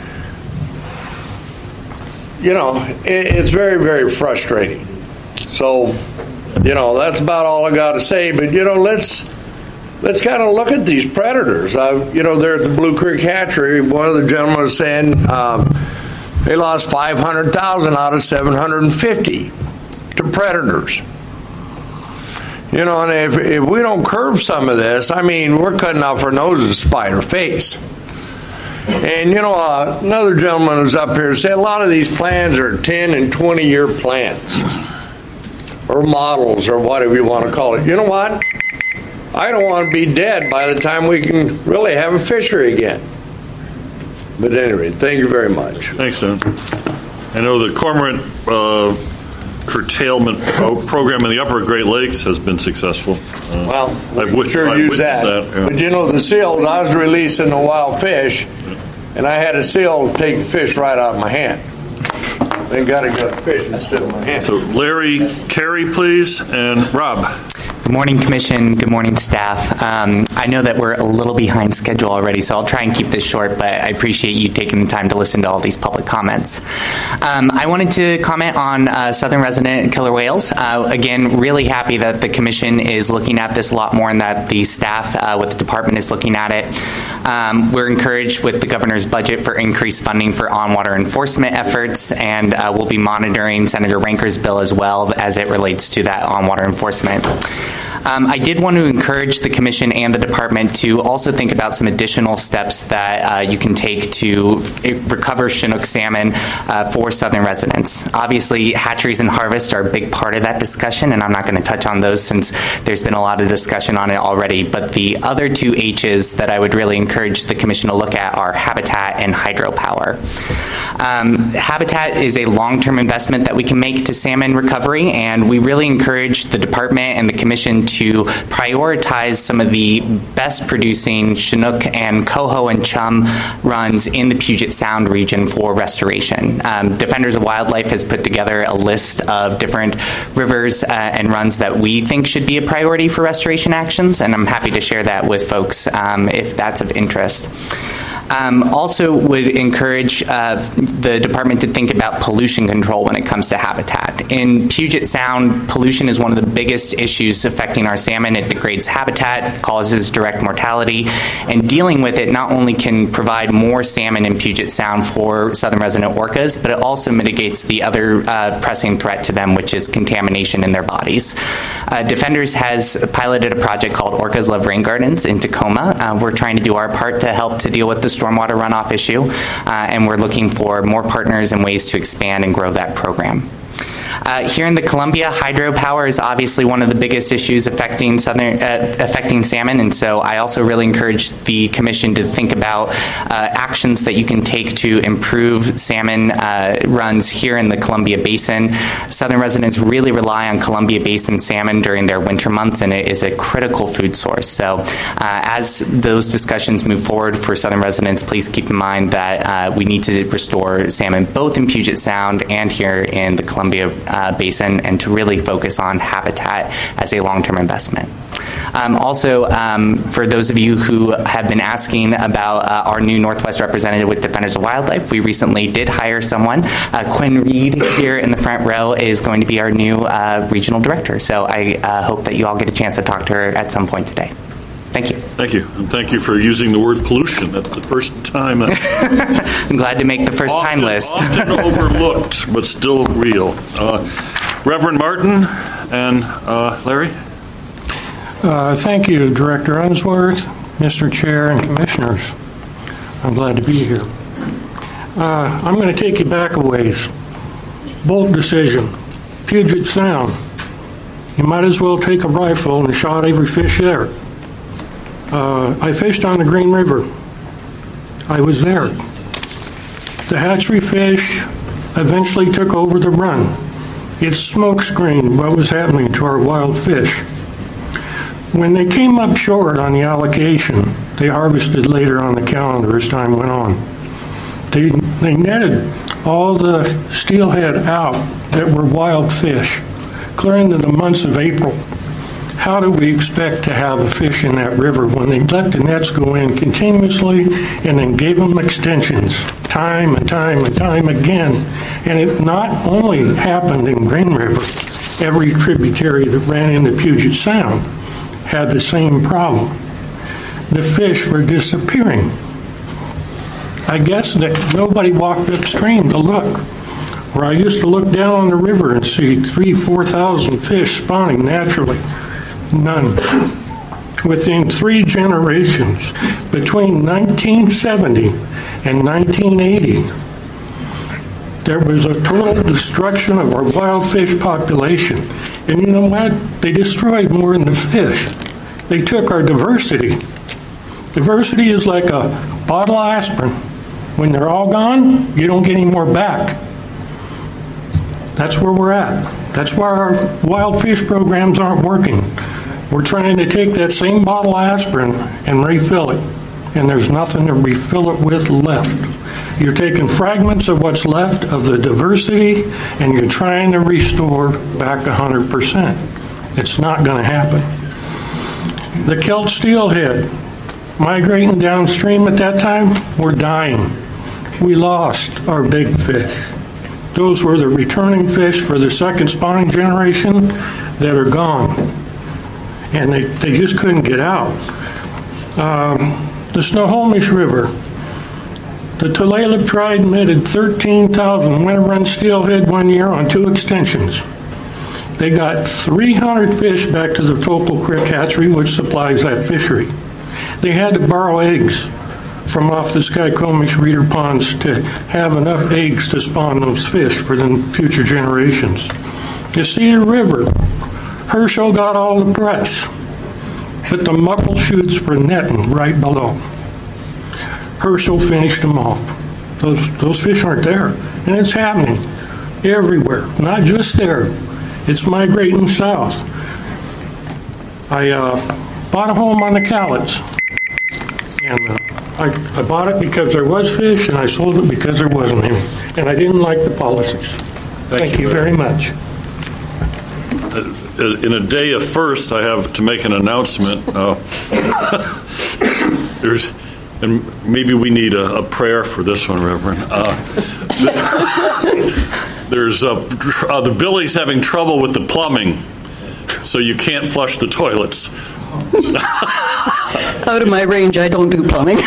it's very, very frustrating. So that's about all I got to say. But let's kind of look at these predators. There at the Blue Creek Hatchery, one of the gentlemen was saying they lost 500,000 out of 750 to predators. And if we don't curb some of this, we're cutting off our noses to spite our face. And, another gentleman was up here and said a lot of these plans are 10 and 20-year plans or models or whatever you want to call it. You know what? I don't want to be dead by the time we can really have a fishery again. But anyway, thank you very much. Thanks, Don. I know the cormorant curtailment program in the upper Great Lakes has been successful. I've used that. Yeah. But the seals, I was releasing the wild fish, and I had a seal take the fish right out of my hand. They got the fish instead of my hand. So Larry, Carey, please, and Rob. Good morning, Commission. Good morning, staff. I know that we're a little behind schedule already, so I'll try and keep this short, but I appreciate you taking the time to listen to all these public comments. I wanted to comment on southern resident killer whales. Again, really happy that the Commission is looking at this a lot more and that the staff with the department is looking at it. We're encouraged with the governor's budget for increased funding for on-water enforcement efforts, and we'll be monitoring Senator Ranker's bill as well as it relates to that on-water enforcement. I did want to encourage the Commission and the Department to also think about some additional steps that you can take to recover Chinook salmon for southern residents. Obviously, hatcheries and harvest are a big part of that discussion, and I'm not going to touch on those since there's been a lot of discussion on it already. But the other two H's that I would really encourage the Commission to look at are habitat and hydropower. Habitat is a long-term investment that we can make to salmon recovery, and we really encourage the Department and the Commission to prioritize some of the best producing Chinook and coho and chum runs in the Puget Sound region for restoration. Defenders of Wildlife has put together a list of different rivers and runs that we think should be a priority for restoration actions, and I'm happy to share that with folks if that's of interest. Also would encourage the department to think about pollution control when it comes to habitat. In Puget Sound, pollution is one of the biggest issues affecting our salmon. It degrades habitat, causes direct mortality, and dealing with it not only can provide more salmon in Puget Sound for southern resident orcas, but it also mitigates the other pressing threat to them, which is contamination in their bodies. Defenders has piloted a project called Orcas Love Rain Gardens in Tacoma. We're trying to do our part to help to deal with the stormwater runoff issue, and we're looking for more partners and ways to expand and grow that program. Here in the Columbia, hydropower is obviously one of the biggest issues affecting salmon, and so I also really encourage the Commission to think about actions that you can take to improve salmon runs here in the Columbia Basin. Southern residents really rely on Columbia Basin salmon during their winter months, and it is a critical food source. So as those discussions move forward for southern residents, please keep in mind that we need to restore salmon both in Puget Sound and here in the Columbia Basin, and to really focus on habitat as a long-term investment. Also, for those of you who have been asking about our new Northwest representative with Defenders of Wildlife, we recently did hire someone. Quinn Reed here in the front row is going to be our new regional director. So I hope that you all get a chance to talk to her at some point today. Thank you. Thank you. And thank you for using the word pollution. That's the first time. I'm glad to make the first time list. Often overlooked, but still real. Reverend Martin and Larry? Thank you, Director Unsworth, Mr. Chair, and Commissioners. I'm glad to be here. I'm going to take you back a ways. Bolt decision, Puget Sound. You might as well take a rifle and shot every fish there. I fished on the Green River. I was there. The hatchery fish eventually took over the run. It smokescreened what was happening to our wild fish. When they came up short on the allocation, they harvested later on the calendar as time went on. They netted all the steelhead out that were wild fish, clear into the months of April. How do we expect to have a fish in that river when they let the nets go in continuously and then gave them extensions time and time and time again? And it not only happened in Green River, every tributary that ran into Puget Sound had the same problem. The fish were disappearing. I guess that nobody walked upstream to look. Where I used to look down on the river and see 3,000-4,000 fish spawning naturally. None. Within 3 generations, between 1970 and 1980, there was a total destruction of our wild fish population. And you know what? They destroyed more than the fish. They took our diversity. Diversity is like a bottle of aspirin. When they're all gone, you don't get any more back. That's where we're at. That's why our wild fish programs aren't working. We're trying to take that same bottle of aspirin and refill it, and there's nothing to refill it with left. You're taking fragments of what's left of the diversity, and you're trying to restore back 100%. It's not going to happen. The Kelt steelhead, migrating downstream at that time, were dying. We lost our big fish. Those were the returning fish for the second spawning generation that are gone. And they just couldn't get out. The Snohomish River, the Tulalip tribe netted 13,000 winter run steelhead one year on 2 extensions. They got 300 fish back to the Focal Creek hatchery, which supplies that fishery. They had to borrow eggs from off the Skykomish reeder ponds to have enough eggs to spawn those fish for the future generations. The Cedar River, Herschel got all the press, but the muckle shoots were netting right below. Herschel finished them off. Those fish aren't there, and it's happening everywhere, not just there. It's migrating south. I bought a home on the Cowlitz, and I bought it because there was fish, and I sold it because there wasn't any, and I didn't like the policies. Thank you very much. In a day of first, I have to make an announcement. And maybe we need a prayer for this one, Reverend. The Billy's having trouble with the plumbing, so you can't flush the toilets. Out of my range, I don't do plumbing.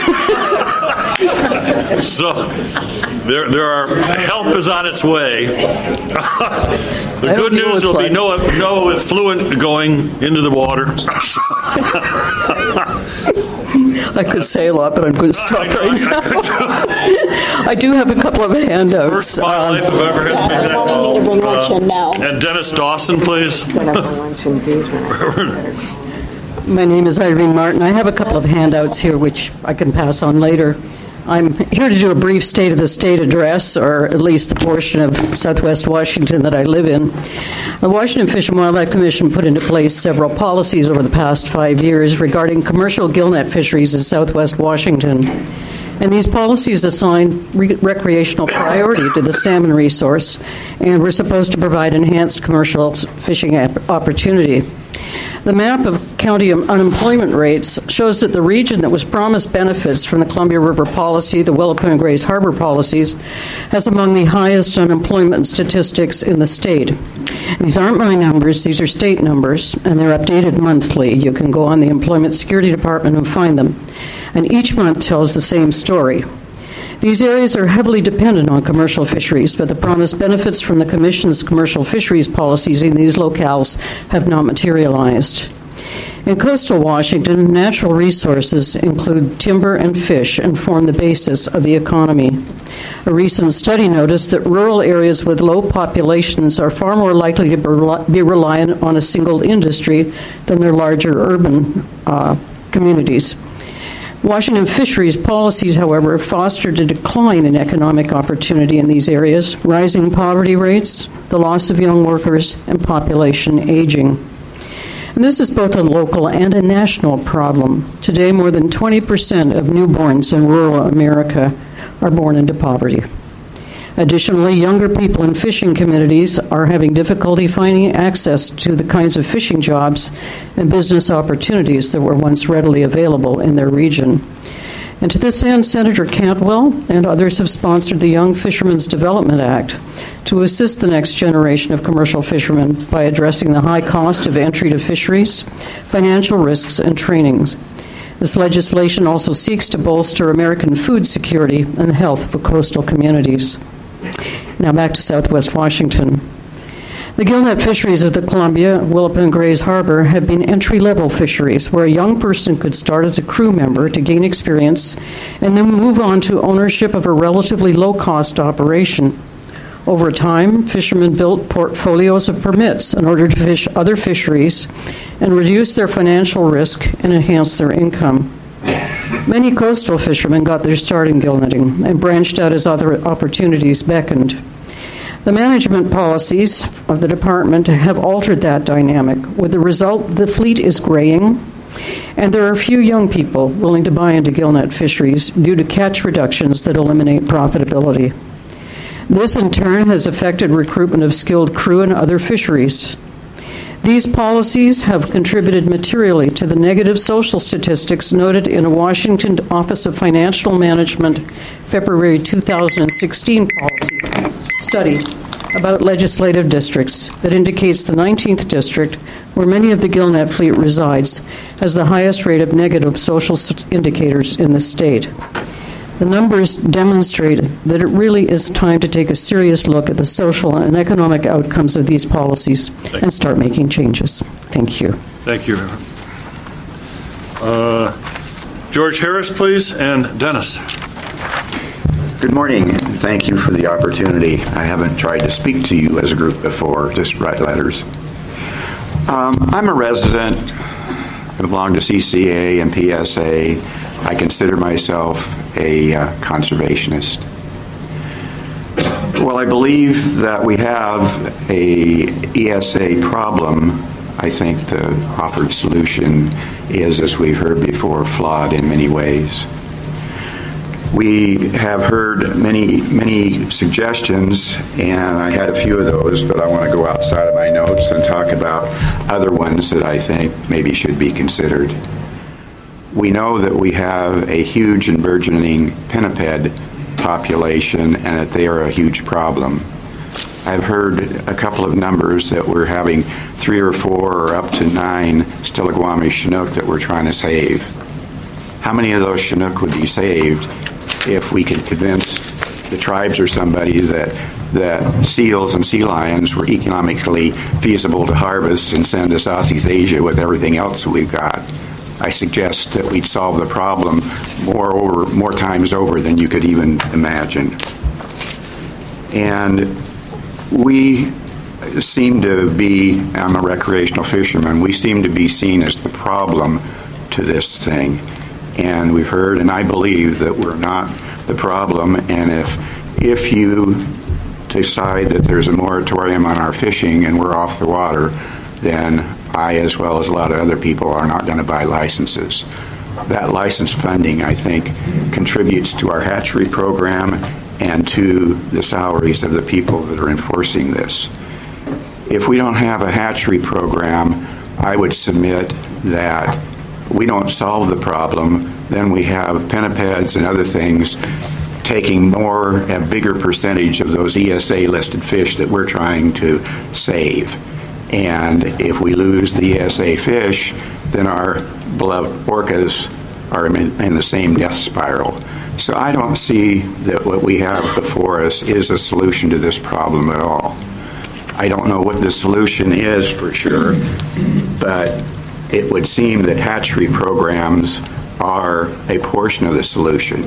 So there are help is on its way. The good news will be no effluent going into the water. I could say a lot, but I'm going to stop right now. I do have a couple of handouts. First in my life I've ever had to make that call. And Dennis Dawson, please. My name is Irene Martin. I have a couple of handouts here which I can pass on later. I'm here to do a brief State of the State address, or at least the portion of Southwest Washington that I live in. The Washington Fish and Wildlife Commission put into place several policies over the past 5 years regarding commercial gillnet fisheries in Southwest Washington. And these policies assign recreational priority to the salmon resource, and we're supposed to provide enhanced commercial fishing opportunity. The map of county unemployment rates shows that the region that was promised benefits from the Columbia River policy, the Willapa and Grays Harbor policies, has among the highest unemployment statistics in the state. These aren't my numbers, these are state numbers, and they're updated monthly. You can go on the Employment Security Department and find them. And each month tells the same story. These areas are heavily dependent on commercial fisheries, but the promised benefits from the Commission's commercial fisheries policies in these locales have not materialized. In coastal Washington, natural resources include timber and fish and form the basis of the economy. A recent study noticed that rural areas with low populations are far more likely to be reliant on a single industry than their larger urban communities. Washington fisheries policies, however, have fostered a decline in economic opportunity in these areas, rising poverty rates, the loss of young workers, and population aging. And this is both a local and a national problem. Today, more than 20% of newborns in rural America are born into poverty. Additionally, younger people in fishing communities are having difficulty finding access to the kinds of fishing jobs and business opportunities that were once readily available in their region. And to this end, Senator Cantwell and others have sponsored the Young Fishermen's Development Act to assist the next generation of commercial fishermen by addressing the high cost of entry to fisheries, financial risks, and trainings. This legislation also seeks to bolster American food security and the health of coastal communities. Now back to Southwest Washington. The gillnet fisheries of the Columbia, Willapa, and Grays Harbor have been entry-level fisheries where a young person could start as a crew member to gain experience and then move on to ownership of a relatively low-cost operation. Over time, fishermen built portfolios of permits in order to fish other fisheries and reduce their financial risk and enhance their income. Many coastal fishermen got their start in gillnetting and branched out as other opportunities beckoned. The management policies of the department have altered that dynamic. With the result, the fleet is graying, and there are few young people willing to buy into gillnet fisheries due to catch reductions that eliminate profitability. This, in turn, has affected recruitment of skilled crew in other fisheries. These policies have contributed materially to the negative social statistics noted in a Washington Office of Financial Management February 2016 policy study about legislative districts that indicates the 19th district, where many of the gillnet fleet resides, has the highest rate of negative social indicators in the state. The numbers demonstrate that it really is time to take a serious look at the social and economic outcomes of these policies and start making changes. Thank you. Thank you. George Harris, please, and Dennis. Good morning, and thank you for the opportunity. I haven't tried to speak to you as a group before, just write letters. I'm a resident. I belong to CCA and PSA. I consider myself a conservationist. Well, I believe that we have a ESA problem. I think the offered solution is, as we've heard before, flawed in many ways. We have heard many suggestions, and I had a few of those, but I want to go outside of my notes and talk about other ones that I think maybe should be considered. We know that we have a huge and burgeoning pinniped population and that they are a huge problem. I've heard a couple of numbers that we're having 3 or 4 or up to 9 Stillaguamish Chinook that we're trying to save. How many of those Chinook would be saved if we could convince the tribes or somebody that seals and sea lions were economically feasible to harvest and send to Southeast Asia with everything else that we've got? I suggest that we'd solve the problem more times over than you could even imagine. And we seem to be, I'm a recreational fisherman, we seem to be seen as the problem to this thing. And we've heard, and I believe that we're not the problem, and if you decide that there's a moratorium on our fishing and we're off the water, then I, as well as a lot of other people, are not going to buy licenses. That license funding, I think, contributes to our hatchery program and to the salaries of the people that are enforcing this. If we don't have a hatchery program, I would submit that we don't solve the problem, then we have pinnipeds and other things taking a bigger percentage of those ESA-listed fish that we're trying to save. And if we lose the ESA fish, then our beloved orcas are in the same death spiral. So I don't see that what we have before us is a solution to this problem at all. I don't know what the solution is for sure, but it would seem that hatchery programs are a portion of the solution.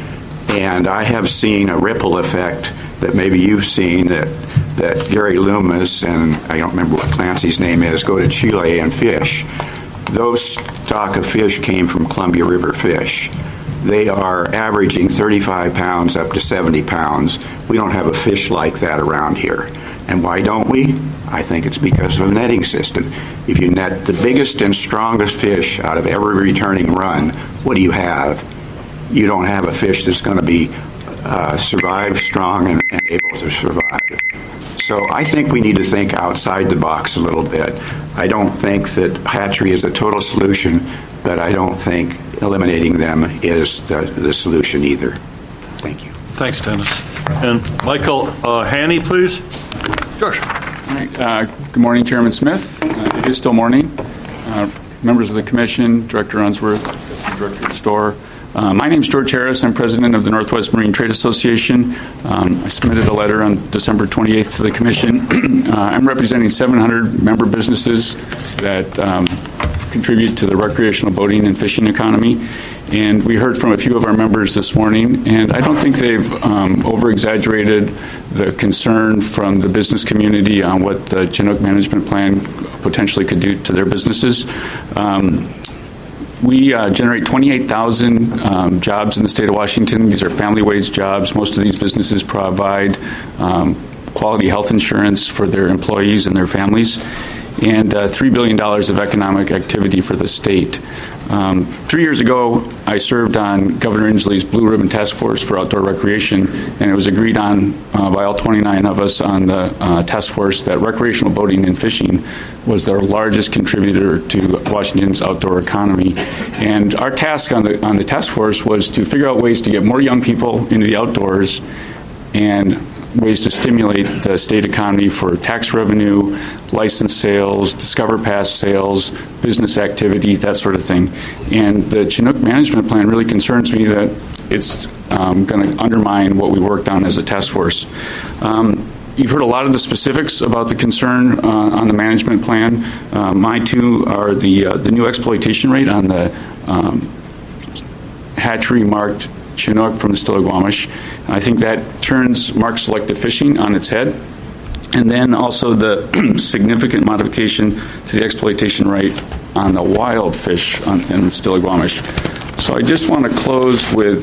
And I have seen a ripple effect that maybe you've seen that Gary Loomis and I don't remember what Clancy's name is, go to Chile and fish. Those stock of fish came from Columbia River fish. They are averaging 35 pounds up to 70 pounds. We don't have a fish like that around here. And why don't we? I think it's because of a netting system. If you net the biggest and strongest fish out of every returning run, what do you have? You don't have a fish that's going to be survive strong and able to survive. So I think we need to think outside the box a little bit. I don't think that hatchery is a total solution, but I don't think eliminating them is the solution either. Thank you. Thanks, Dennis. And Michael Haney, please. George. All right. Good morning, Chairman Smith. It is still morning. Members of the Commission, Director Unsworth, Director Storr. My name is George Harris. I'm president of the Northwest Marine Trade Association. I submitted a letter on December 28th to the Commission. I'm representing 700 member businesses that contribute to the recreational boating and fishing economy. And we heard from a few of our members this morning, and I don't think they've over-exaggerated the concern from the business community on what the Chinook management plan potentially could do to their businesses. We generate 28,000 jobs in the state of Washington. These are family wage jobs. Most of these businesses provide quality health insurance for their employees and their families, and $3 billion of economic activity for the state. 3 years ago, I served on Governor Inslee's Blue Ribbon Task Force for Outdoor Recreation, and it was agreed on by all 29 of us on the task force that recreational boating and fishing was their largest contributor to Washington's outdoor economy. And our task on the task force was to figure out ways to get more young people into the outdoors and ways to stimulate the state economy for tax revenue, license sales, Discover Pass sales, business activity, that sort of thing. And the Chinook management plan really concerns me that it's going to undermine what we worked on as a task force. You've heard a lot of the specifics about the concern on the management plan. My two are the new exploitation rate on the hatchery-marked Chinook from the Stillaguamish. I think that turns marked selective fishing on its head. And then also the significant modification to the exploitation rate on the wild fish in the Stillaguamish. So I just want to close with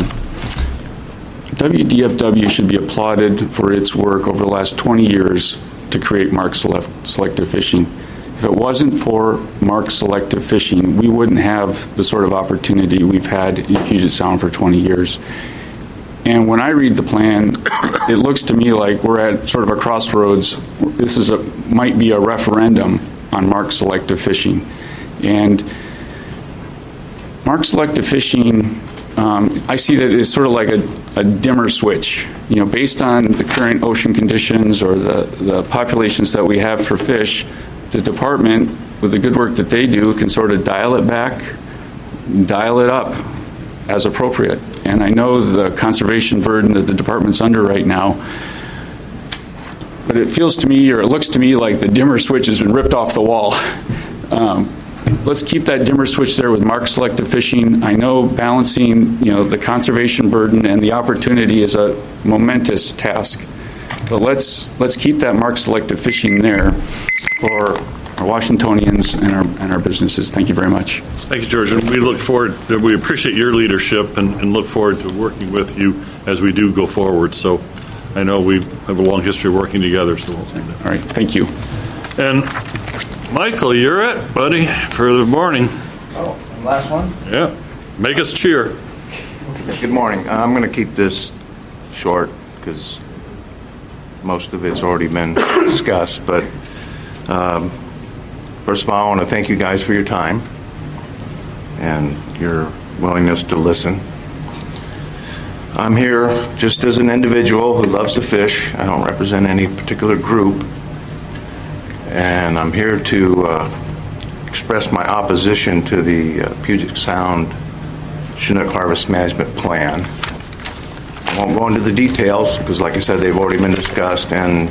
WDFW should be applauded for its work over the last 20 years to create marked selective fishing. If it wasn't for marked selective fishing, we wouldn't have the sort of opportunity we've had in Puget Sound for 20 years. And when I read the plan, it looks to me like we're at sort of a crossroads. This might be a referendum on marked selective fishing. And marked selective fishing, I see that as sort of like a dimmer switch. Based on the current ocean conditions or the populations that we have for fish, the department, with the good work that they do, can sort of dial it back, dial it up as appropriate. And I know the conservation burden that the department's under right now, but it feels to me, or it looks to me, like the dimmer switch has been ripped off the wall. Let's keep that dimmer switch there with marked selective fishing. I know balancing, the conservation burden and the opportunity is a momentous task. But let's keep that marked selective fishing there for our Washingtonians and our businesses. Thank you very much. Thank you, George. And we appreciate your leadership and look forward to working with you as we do go forward. So I know we have a long history of working together. So we'll do that. All right. Thank you. And Michael, you're it, buddy, for the morning. Oh, last one? Yeah. Make us cheer. Good morning. I'm going to keep this short because most of it's already been discussed, but First of all, I want to thank you guys for your time and your willingness to listen. I'm here just as an individual who loves to fish. I don't represent any particular group. And I'm here to express my opposition to the Puget Sound Chinook Harvest Management Plan. I won't go into the details because, like I said, they've already been discussed and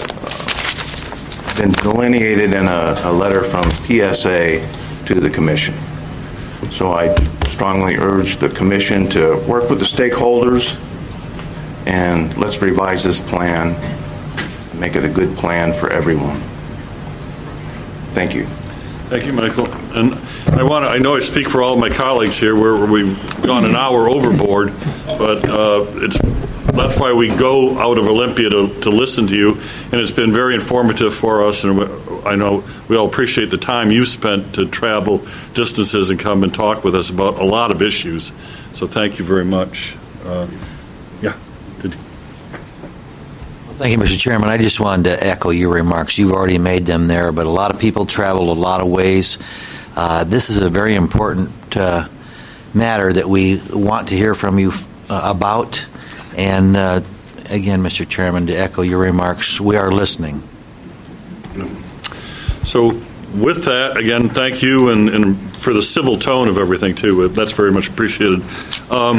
been delineated in a letter from PSA to the Commission. So I strongly urge the Commission to work with the stakeholders and let's revise this plan and make it a good plan for everyone. Thank you. Thank you, Michael. And I know I speak for all of my colleagues here where we've gone an hour overboard, but that's why we go out of Olympia to listen to you, and it's been very informative for us, and I know we all appreciate the time you spent to travel distances and come and talk with us about a lot of issues. So thank you very much. Thank you, Mr. Chairman. I just wanted to echo your remarks. You've already made them there, but a lot of people travel a lot of ways. This is a very important matter that we want to hear from you about. And again, Mr. Chairman, to echo your remarks, we are listening. So with that, again, thank you and for the civil tone of everything, too. That's very much appreciated.